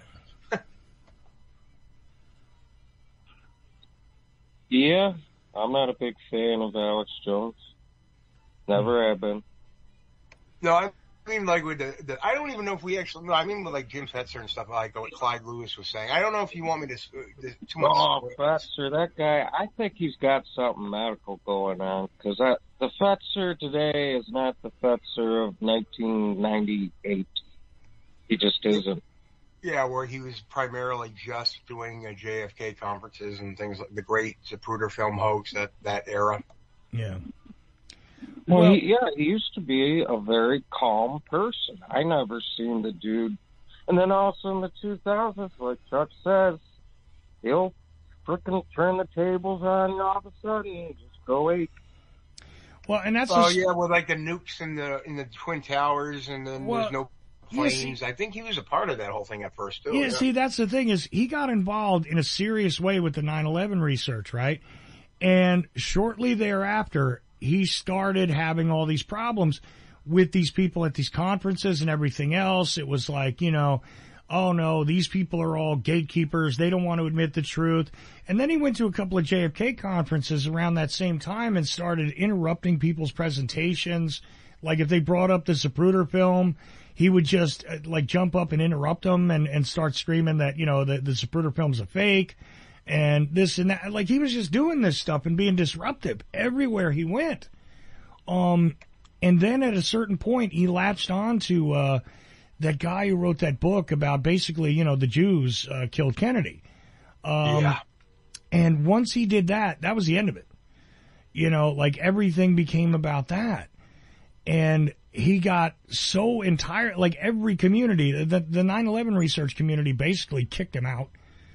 Yeah, I'm not a big fan of Alex Jones. Never have been. No, I mean, like with I don't even know if we actually. No, I mean with like Jim Fetzer and stuff like what Clyde Lewis was saying. I don't know if you want me to too much. Oh, Fetzer, that guy. I think he's got something medical going on because the Fetzer today is not the Fetzer of 1998. He just isn't. Yeah, where he was primarily just doing JFK conferences and things like the great Zapruder film hoax, that era. Yeah. Well, he used to be a very calm person. I never seen the dude. And then also in the 2000s, like Chuck says, he'll frickin' turn the tables on you all of a sudden and just go ape. Well, and that's with like the nukes in the Twin Towers, and then there's no planes. I think he was a part of that whole thing at first, too. Yeah, see, that's the thing is he got involved in a serious way with the 9/11 research, right? And shortly thereafter, he started having all these problems with these people at these conferences and everything else. It was like, oh no, these people are all gatekeepers. They don't want to admit the truth. And then he went to a couple of JFK conferences around that same time and started interrupting people's presentations. Like if they brought up the Zapruder film, he would just jump up and interrupt them and start screaming that, the Zapruder film's a fake and this and that. Like he was just doing this stuff and being disruptive everywhere he went. And then at a certain point, he latched on to that guy who wrote that book about basically, the Jews killed Kennedy. And once he did that, that was the end of it. Everything became about that. And he got so every community, the 9/11 research community basically kicked him out.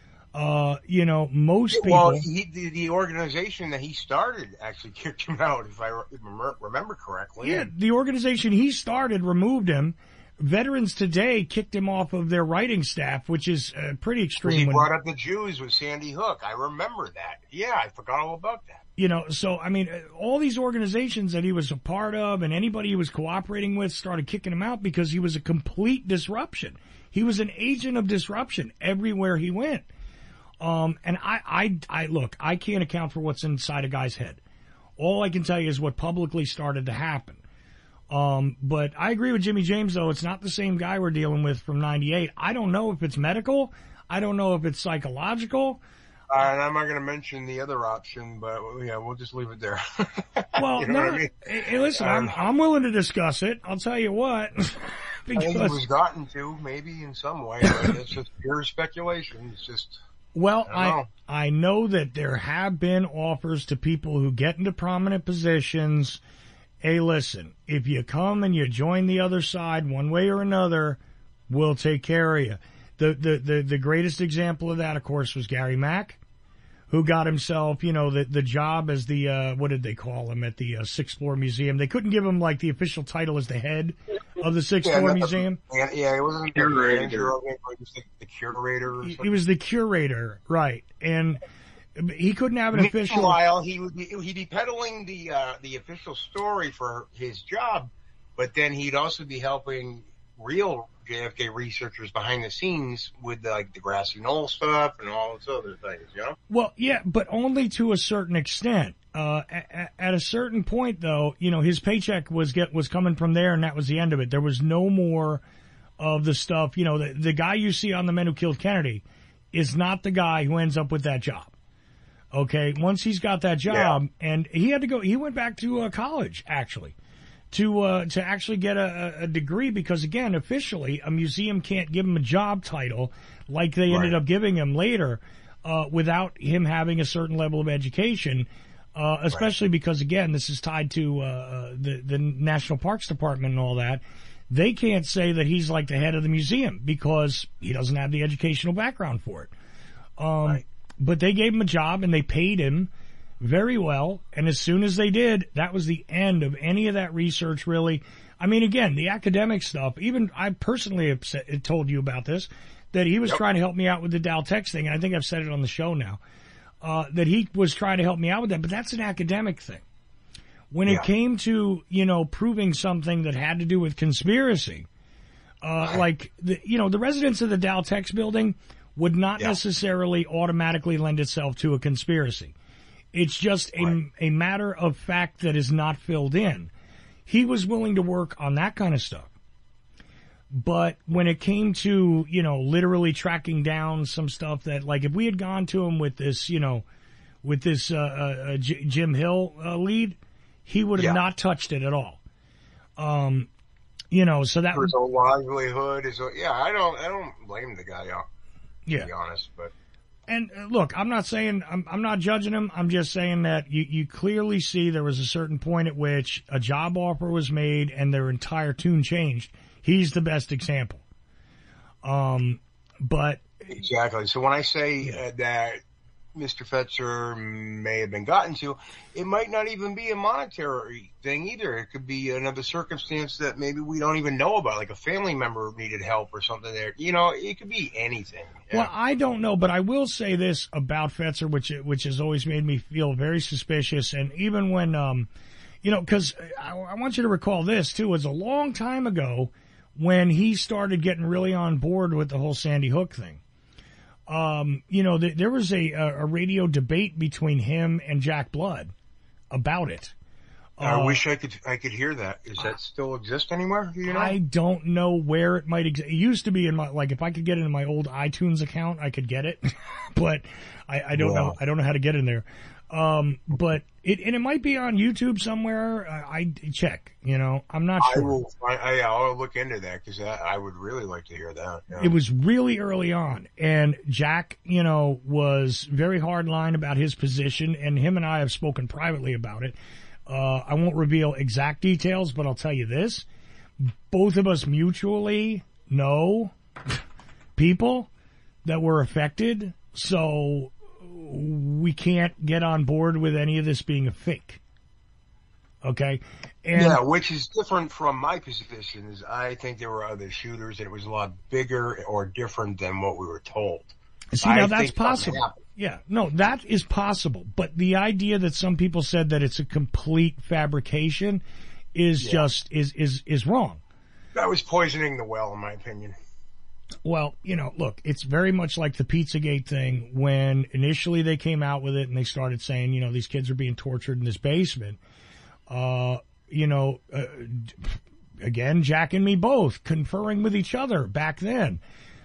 Most people. Well, the organization that he started actually kicked him out, if I remember correctly. Yeah, the organization he started removed him. Veterans Today kicked him off of their writing staff, which is pretty extreme. He brought up the Jews with Sandy Hook. I remember that. Yeah, I forgot all about that. So, I mean, all these organizations that he was a part of and anybody he was cooperating with started kicking him out because he was a complete disruption. He was an agent of disruption everywhere he went. And I look, I can't account for what's inside a guy's head. All I can tell you is what publicly started to happen. But I agree with Jimmy James, though. It's not the same guy we're dealing with from 98. I don't know if it's medical. I don't know if it's psychological. And I'm not going to mention the other option, but yeah, we'll just leave it there. Well, no, I mean? Hey, listen, I'm willing to discuss it. I'll tell you what. Because I think it was gotten to, maybe in some way, but it's just pure speculation. It's just. Well, I know that there have been offers to people who get into prominent positions. Hey, listen, if you come and you join the other side one way or another, we'll take care of you. The greatest example of that, of course, was Gary Mack, who got himself, you know, the job as the, what did they call him at the Sixth Floor Museum? They couldn't give him like the official title as the head of the Sixth Floor Museum. Yeah, it wasn't the manager, it was the curator. Or he was the curator, right? And he couldn't have an official. Meanwhile, he'd be peddling the official story for his job, but then he'd also be helping real JFK researchers behind the scenes with the grassy knoll stuff and all those other things, you know? Well, yeah, but only to a certain extent. At a certain point, though, you know, his paycheck was coming from there, and that was the end of it. There was no more of the stuff. You know, the guy you see on The Men Who Killed Kennedy is not the guy who ends up with that job. Okay, once he's got that job, and he went back to college actually. To actually get a degree, because again, officially, a museum can't give him a job title like they ended up giving him later, without him having a certain level of education, especially because again, this is tied to, the National Parks Department and all that. They can't say that he's like the head of the museum because he doesn't have the educational background for it. But they gave him a job and they paid him very well, and as soon as they did, that was the end of any of that research, really. I mean, again, the academic stuff, even I personally have told you about this, that he was trying to help me out with the Daltex thing, and I think I've said it on the show now, that he was trying to help me out with that, but that's an academic thing. When it came to, you know, proving something that had to do with conspiracy, like, the residents of the Daltex building would not necessarily automatically lend itself to a conspiracy. It's just a matter of fact that is not filled in. He was willing to work on that kind of stuff. But when it came to, you know, literally tracking down some stuff that, like, if we had gone to him with this, you know, with this Jim Hill lead, he would have not touched it at all. You know, so that was a livelihood. I don't blame the guy, to be honest, but. And look, I'm not saying, I'm not judging him. I'm just saying that you clearly see there was a certain point at which a job offer was made and their entire tune changed. He's the best example. But. Exactly. So when I say that Mr. Fetzer may have been gotten to, it might not even be a monetary thing either. It could be another circumstance that maybe we don't even know about, like a family member needed help or something there. You know, it could be anything. Yeah. Well, I don't know, but I will say this about Fetzer, which has always made me feel very suspicious. And even when, you know, because I want you to recall this too, it was a long time ago when he started getting really on board with the whole Sandy Hook thing. You know, there was a radio debate between him and Jack Blood about it. I wish I could hear that. Does that still exist anywhere? Do you know? I don't know where it might exist. It used to be in my, like, if I could get it in my old iTunes account, I could get it, but I don't know. I don't know how to get in there. But it might be on YouTube somewhere. I check, you know, I'm not sure. I'll look into that because I would really like to hear that. Yeah. It was really early on, and Jack, you know, was very hardline about his position, and him and I have spoken privately about it. I won't reveal exact details, but I'll tell you this. Both of us mutually know people that were affected, so we can't get on board with any of this being a fake. Okay? And yeah, which is different from my position. Is I think there were other shooters and it was a lot bigger or different than what we were told. See, now that's possible. Yeah, no, that is possible. But the idea that some people said that it's a complete fabrication is just is wrong. That was poisoning the well, in my opinion. Well, you know, look, it's very much like the Pizzagate thing when initially they came out with it and they started saying, you know, these kids are being tortured in this basement. You know, again, Jack and me both conferring with each other back then.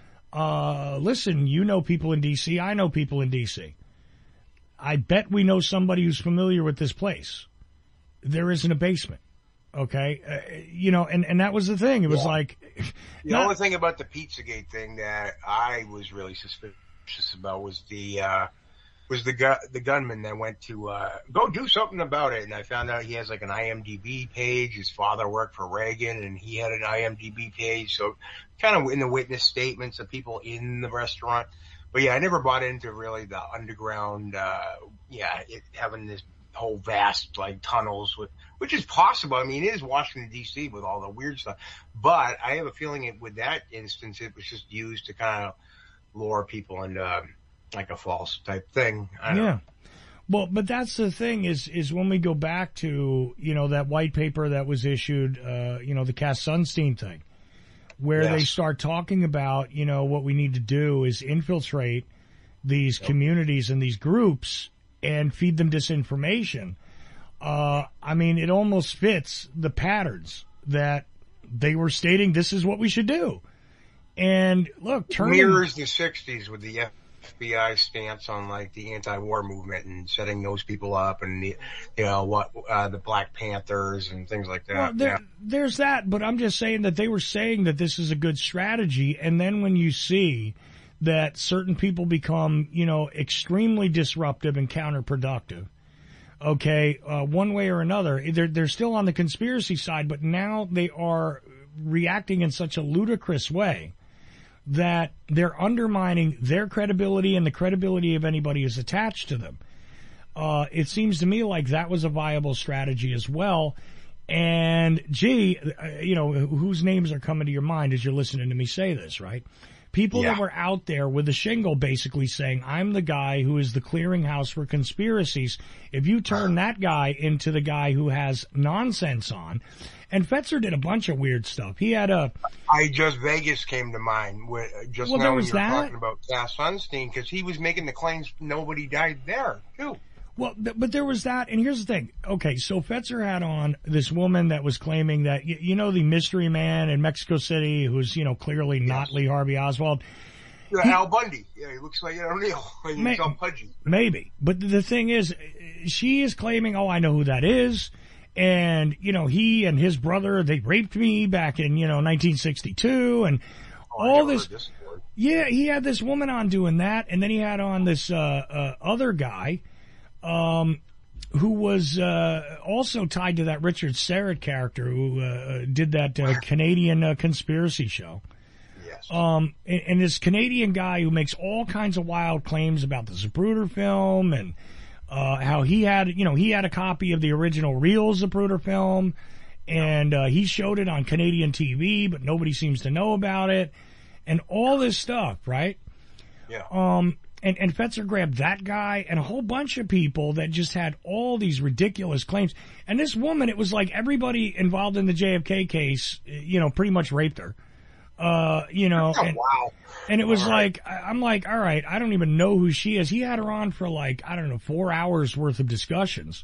Listen, you know people in D.C., I know people in D.C. I bet we know somebody who's familiar with this place. There isn't a basement. Okay, you know, and that was the thing. It was like the only thing about the Pizzagate thing that I was really suspicious about was the gunman that went to go do something about it, and I found out he has like an IMDb page. His father worked for Reagan, and he had an IMDb page. So, kind of in the witness statements of people in the restaurant. But yeah, I never bought into really the underground, having this whole vast like tunnels which is possible. I mean, it is Washington D.C. with all the weird stuff, but I have a feeling with that instance, it was just used to kind of lure people into like a false type thing. I don't know. Well, but that's the thing is when we go back to, that white paper that was issued, the Cass Sunstein thing, where they start talking about, what we need to do is infiltrate these communities and these groups and feed them disinformation. I mean, it almost fits the patterns that they were stating this is what we should do. And look, mirrors the 60s with the FBI stance on like the anti-war movement and setting those people up and the Black Panthers and things like that. Well, there's that, but I'm just saying that they were saying that this is a good strategy. And then when you see that certain people become, extremely disruptive and counterproductive, one way or another, they're still on the conspiracy side, but now they are reacting in such a ludicrous way that they're undermining their credibility and the credibility of anybody who's attached to them. It seems to me like that was a viable strategy as well. And whose names are coming to your mind as you're listening to me say this, right? People that were out there with a shingle basically saying, I'm the guy who is the clearinghouse for conspiracies. If you turn that guy into the guy who has nonsense on, and Fetzer did a bunch of weird stuff. He had Vegas came to mind just now when you were talking about Cass Sunstein, because he was making the claims nobody died there, too. Well, but there was that, and here's the thing. Okay, so Fetzer had on this woman that was claiming that, the mystery man in Mexico City, who's, clearly not Lee Harvey Oswald. Al Bundy. Yeah, he looks like O'Neill. He's all pudgy. Maybe. But the thing is, she is claiming, I know who that is. And, he and his brother, they raped me back in, 1962 and all this. Yeah, he had this woman on doing that. And then he had on this, other guy, who was, also tied to that Richard Serrett character who, did that, Canadian, conspiracy show. Yes. And this Canadian guy who makes all kinds of wild claims about the Zapruder film and, how he had a copy of the original real Zapruder film, and he showed it on Canadian TV, but nobody seems to know about it, and all this stuff, right? Yeah. And Fetzer grabbed that guy and a whole bunch of people that just had all these ridiculous claims. And this woman, it was like everybody involved in the JFK case, pretty much raped her. Wow. And it was like, I'm like, all right, I don't even know who she is. He had her on for 4 hours worth of discussions,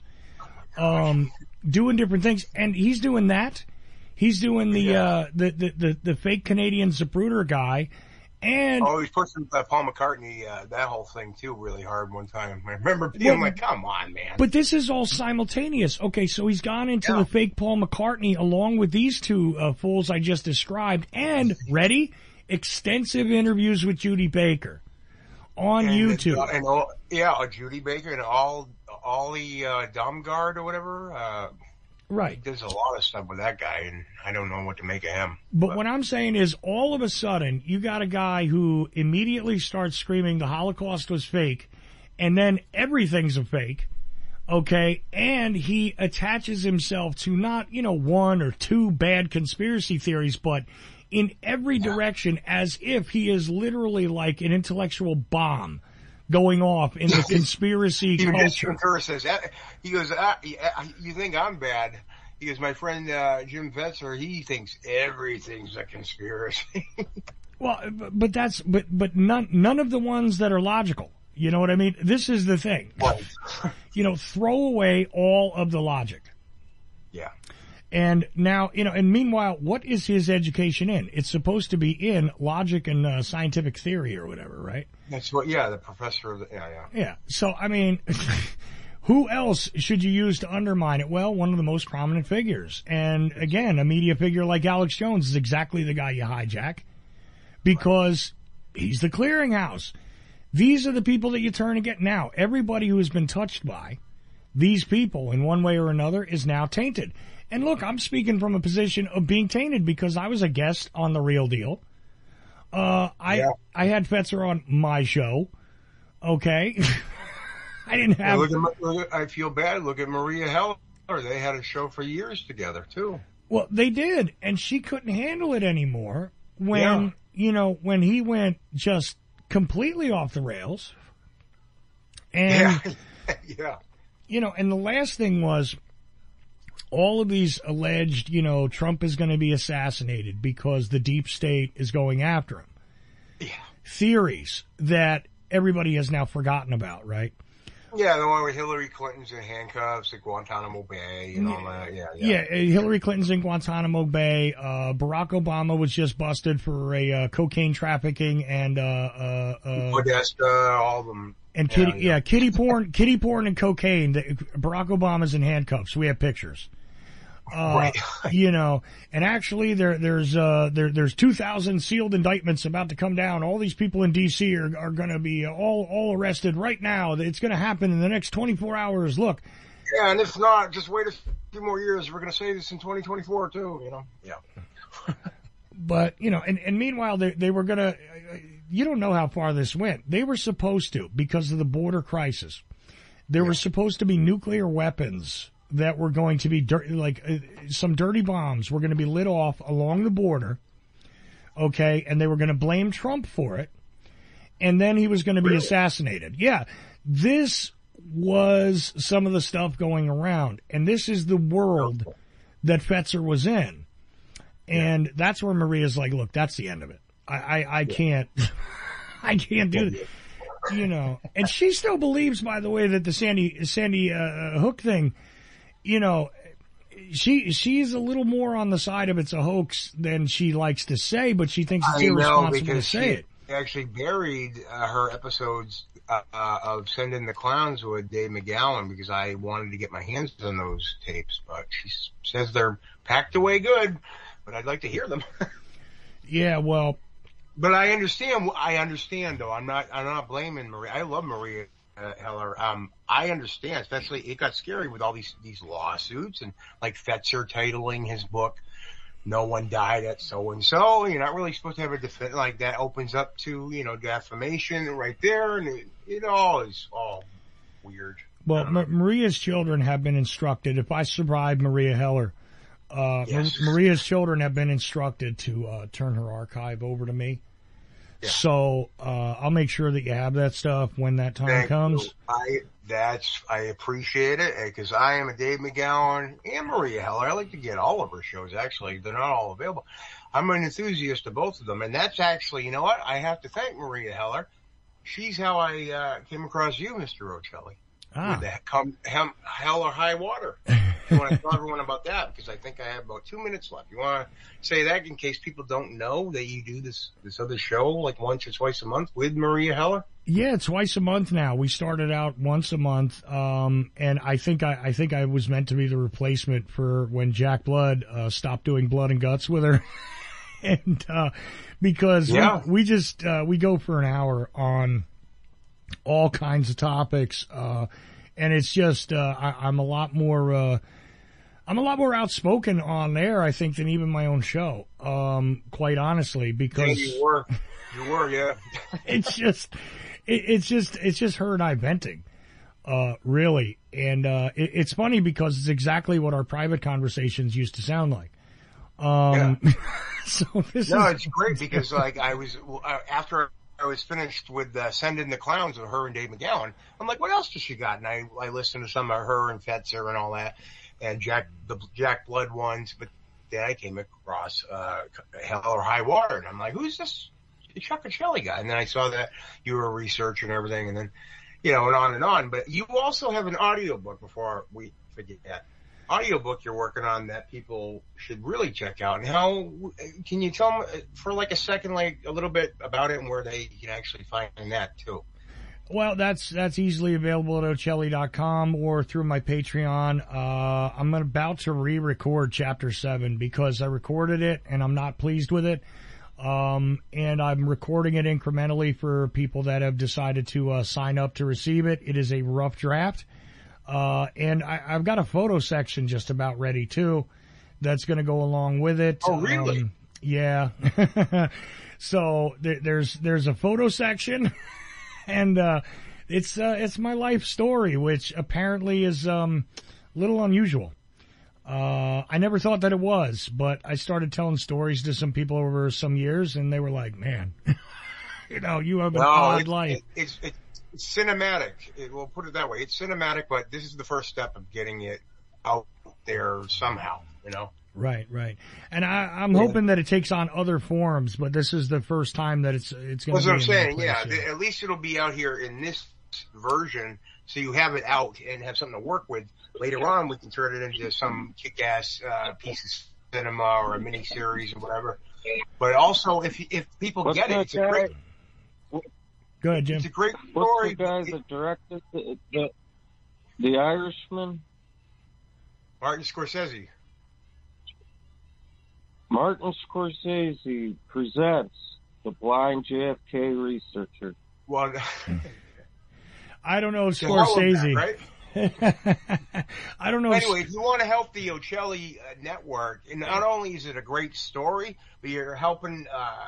doing different things. And he's doing that. He's doing the fake Canadian Zapruder guy. And he's pushing Paul McCartney, that whole thing too, really hard one time. I remember being like, come on, man. But this is all simultaneous. Okay, so he's gone into the fake Paul McCartney along with these two fools I just described, and extensive interviews with Judy Baker on YouTube. Judy Baker and Ollie Domgard or whatever. Right. There's a lot of stuff with that guy, and I don't know what to make of him. But what I'm saying is, all of a sudden, you got a guy who immediately starts screaming the Holocaust was fake, and then everything's a fake, okay? And he attaches himself to not, one or two bad conspiracy theories, but in every direction, as if he is literally like an intellectual bomb going off in the conspiracy culture. He goes, you think I'm bad? He goes, my friend Jim Fetzer, he thinks everything's a conspiracy. Well, but none of the ones that are logical. You know what I mean? This is the thing. Right. Throw away all of the logic. Yeah. And now, and meanwhile, what is his education in? It's supposed to be in logic and scientific theory or whatever, right? That's what, the professor of the, Yeah. So, I mean, who else should you use to undermine it? Well, one of the most prominent figures. And again, a media figure like Alex Jones is exactly the guy you hijack because he's the clearinghouse. These are the people that you turn against. Now, everybody who has been touched by these people in one way or another is now tainted. And look, I'm speaking from a position of being tainted because I was a guest on The Real Deal. I had Fetzer on my show. Okay. I didn't have. I feel bad. Look at Maria Heller. They had a show for years together too. Well, they did, and she couldn't handle it anymore when when he went just completely off the rails. And and the last thing was all of these alleged, Trump is going to be assassinated because the deep state is going after him. Yeah. Theories that everybody has now forgotten about, right? Yeah, the one where Hillary Clinton's in handcuffs at Guantanamo Bay and all that. Yeah. Hillary Clinton's in Guantanamo Bay. Barack Obama was just busted for a cocaine trafficking and Podesta, all of them. And kitty porn and cocaine. Barack Obama's in handcuffs. We have pictures. Right. And actually there's 2,000 sealed indictments about to come down. All these people in DC are going to be all arrested right now. It's going to happen in the next 24 hours. Look. Yeah. And if not, just wait a few more years. We're going to say this in 2024 too, Yeah. But, and meanwhile, they were going to, you don't know how far this went. They were supposed to, because of the border crisis, there were supposed to be nuclear weapons that were going to be some dirty bombs were going to be lit off along the border. Okay. And they were going to blame Trump for it. And then he was going to be assassinated. Yeah. This was some of the stuff going around. And this is the world that Fetzer was in. And that's where Maria's like, look, that's the end of it. I can't, I can't do it. And she still believes, by the way, that the Sandy Hook thing, she's a little more on the side of it's a hoax than she likes to say, but she thinks it's irresponsible to say it. She actually buried her episodes of Send in the Clowns with Dave McGowan because I wanted to get my hands on those tapes, but she says they're packed away good, but I'd like to hear them. Yeah, well. But I understand though. I'm not blaming Maria. I love Maria Heller. I understand, especially it got scary with all these lawsuits and like Fetzer titling his book, "No One Died at So and So." You're not really supposed to have a defense like that. Opens up to defamation right there, and it all is all weird. Well, Maria's children have been instructed. If I survive Maria Heller, Maria's children have been instructed to turn her archive over to me. Yeah. So I'll make sure that you have that stuff when that time comes. I appreciate it because I am a Dave McGowan and Maria Heller. I like to get all of her shows. Actually, they're not all available. I'm an enthusiast of both of them, and that's actually, I have to thank Maria Heller. She's how I came across you, Mr. Rocelli. With the Hell or High Water. You want to tell everyone about that because I think I have about 2 minutes left. You want to say that in case people don't know that you do this other show like once or twice a month with Maria Heller? Yeah, twice a month now. We started out once a month, and I think I was meant to be the replacement for when Jack Blood stopped doing Blood and Guts with her, and because we go for an hour on all kinds of topics, and it's just I'm a lot more outspoken on there, I think, than even my own show. Quite honestly, because you were, yeah. It's just her and I venting, really, and it's funny because it's exactly what our private conversations used to sound like. So it's great because like I was after I was finished with Send in the Clowns with her and Dave McGowan. I'm like, what else does she got? And I listened to some of her and Fetzer and all that, and the Jack Blood ones. But then I came across Hell or High Water, and I'm like, who's this Chuck and Shelley guy? And then I saw that you were researching everything, and then and on and on. But you also have an audiobook. Before we forget that audiobook you're working on that people should really check out. And how can you tell them for like a second, like a little bit about it and where they can actually find that too? Well, that's easily available at Ocelli.com or through my Patreon. I'm about to re-record Chapter 7 because I recorded it and I'm not pleased with it. And I'm recording it incrementally for people that have decided to sign up to receive it. It is a rough draft. And I've got a photo section just about ready too. That's going to go along with it. Oh, really? Yeah. So there's a photo section, and it's my life story, which apparently is little unusual. I never thought that it was, but I started telling stories to some people over some years, and they were like, "Man, you have an odd life." It's cinematic. We'll put it that way. It's cinematic, but this is the first step of getting it out there somehow. Right. And I'm hoping that it takes on other forms, but this is the first time that it's going to be. That's what I'm saying. Place, yeah, at least it'll be out here in this version, so you have it out and have something to work with. Later on, we can turn it into some kick-ass piece of cinema or a mini series or whatever. But also, if people get it, it's a great. Go ahead, Jim. It's a great What's story. the guy that directed the Irishman? Martin Scorsese. Martin Scorsese presents The Blind JFK Researcher. Well, I don't know Scorsese. Right? I don't know. Anyway, if you want to help the Ocelli network, and not only is it a great story, but you're helping,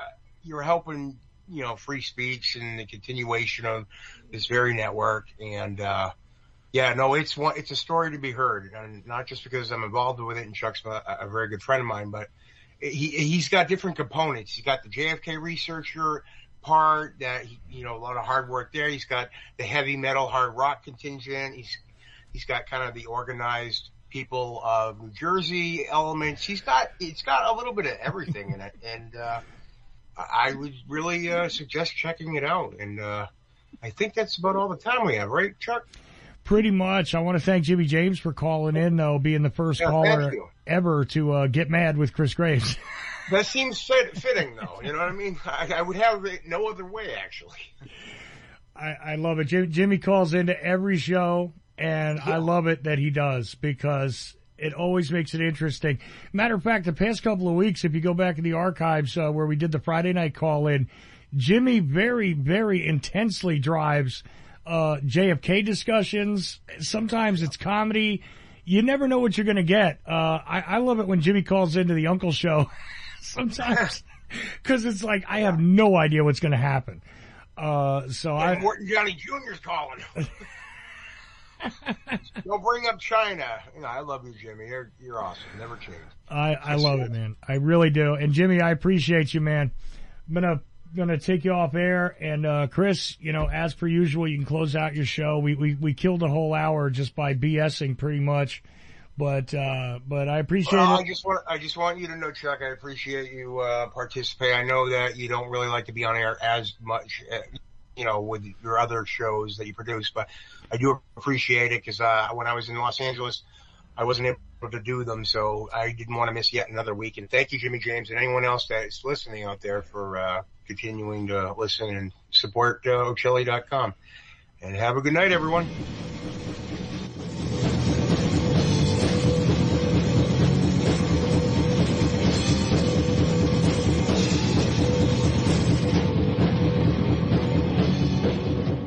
free speech and the continuation of this very network. And, it's a story to be heard, and not just because I'm involved with it and Chuck's a very good friend of mine, but he's got different components. He's got the JFK researcher part that, a lot of hard work there. He's got the heavy metal hard rock contingent. He's got kind of the organized people of New Jersey elements. It's got a little bit of everything in it. And, I would really, suggest checking it out. And, I think that's about all the time we have, right, Chuck? Pretty much. I want to thank Jimmy James for calling in, though, being the first caller ever to get mad with Chris Graves. That seems fitting, though. You know what I mean? I would have it no other way, actually. I love it. Jimmy calls into every show, and I love it that he does, because it always makes it interesting. Matter of fact, the past couple of weeks, if you go back in the archives where we did the Friday night call-in, Jimmy very, very intensely drives JFK discussions. Sometimes it's comedy. You never know what you're going to get. I love it when Jimmy calls into the Uncle Show sometimes, because it's like I have no idea what's going to happen. Morton Johnny Jr.'s calling. Don't bring up China. I love you, Jimmy. You're awesome. Never change. I love it, man. I really do. And Jimmy, I appreciate you, man. I'm gonna take you off air, and Chris, as per usual, you can close out your show. We killed a whole hour just by BSing pretty much, but I appreciate it. I just want you to know, Chuck, I appreciate you participating. I know that you don't really like to be on air as much, with your other shows that you produce, but I do appreciate it, because when I was in Los Angeles, I wasn't able to do them, so I didn't want to miss yet another week. And thank you, Jimmy James, and anyone else that is listening out there for continuing to listen and support Ocelli.com. And have a good night, everyone.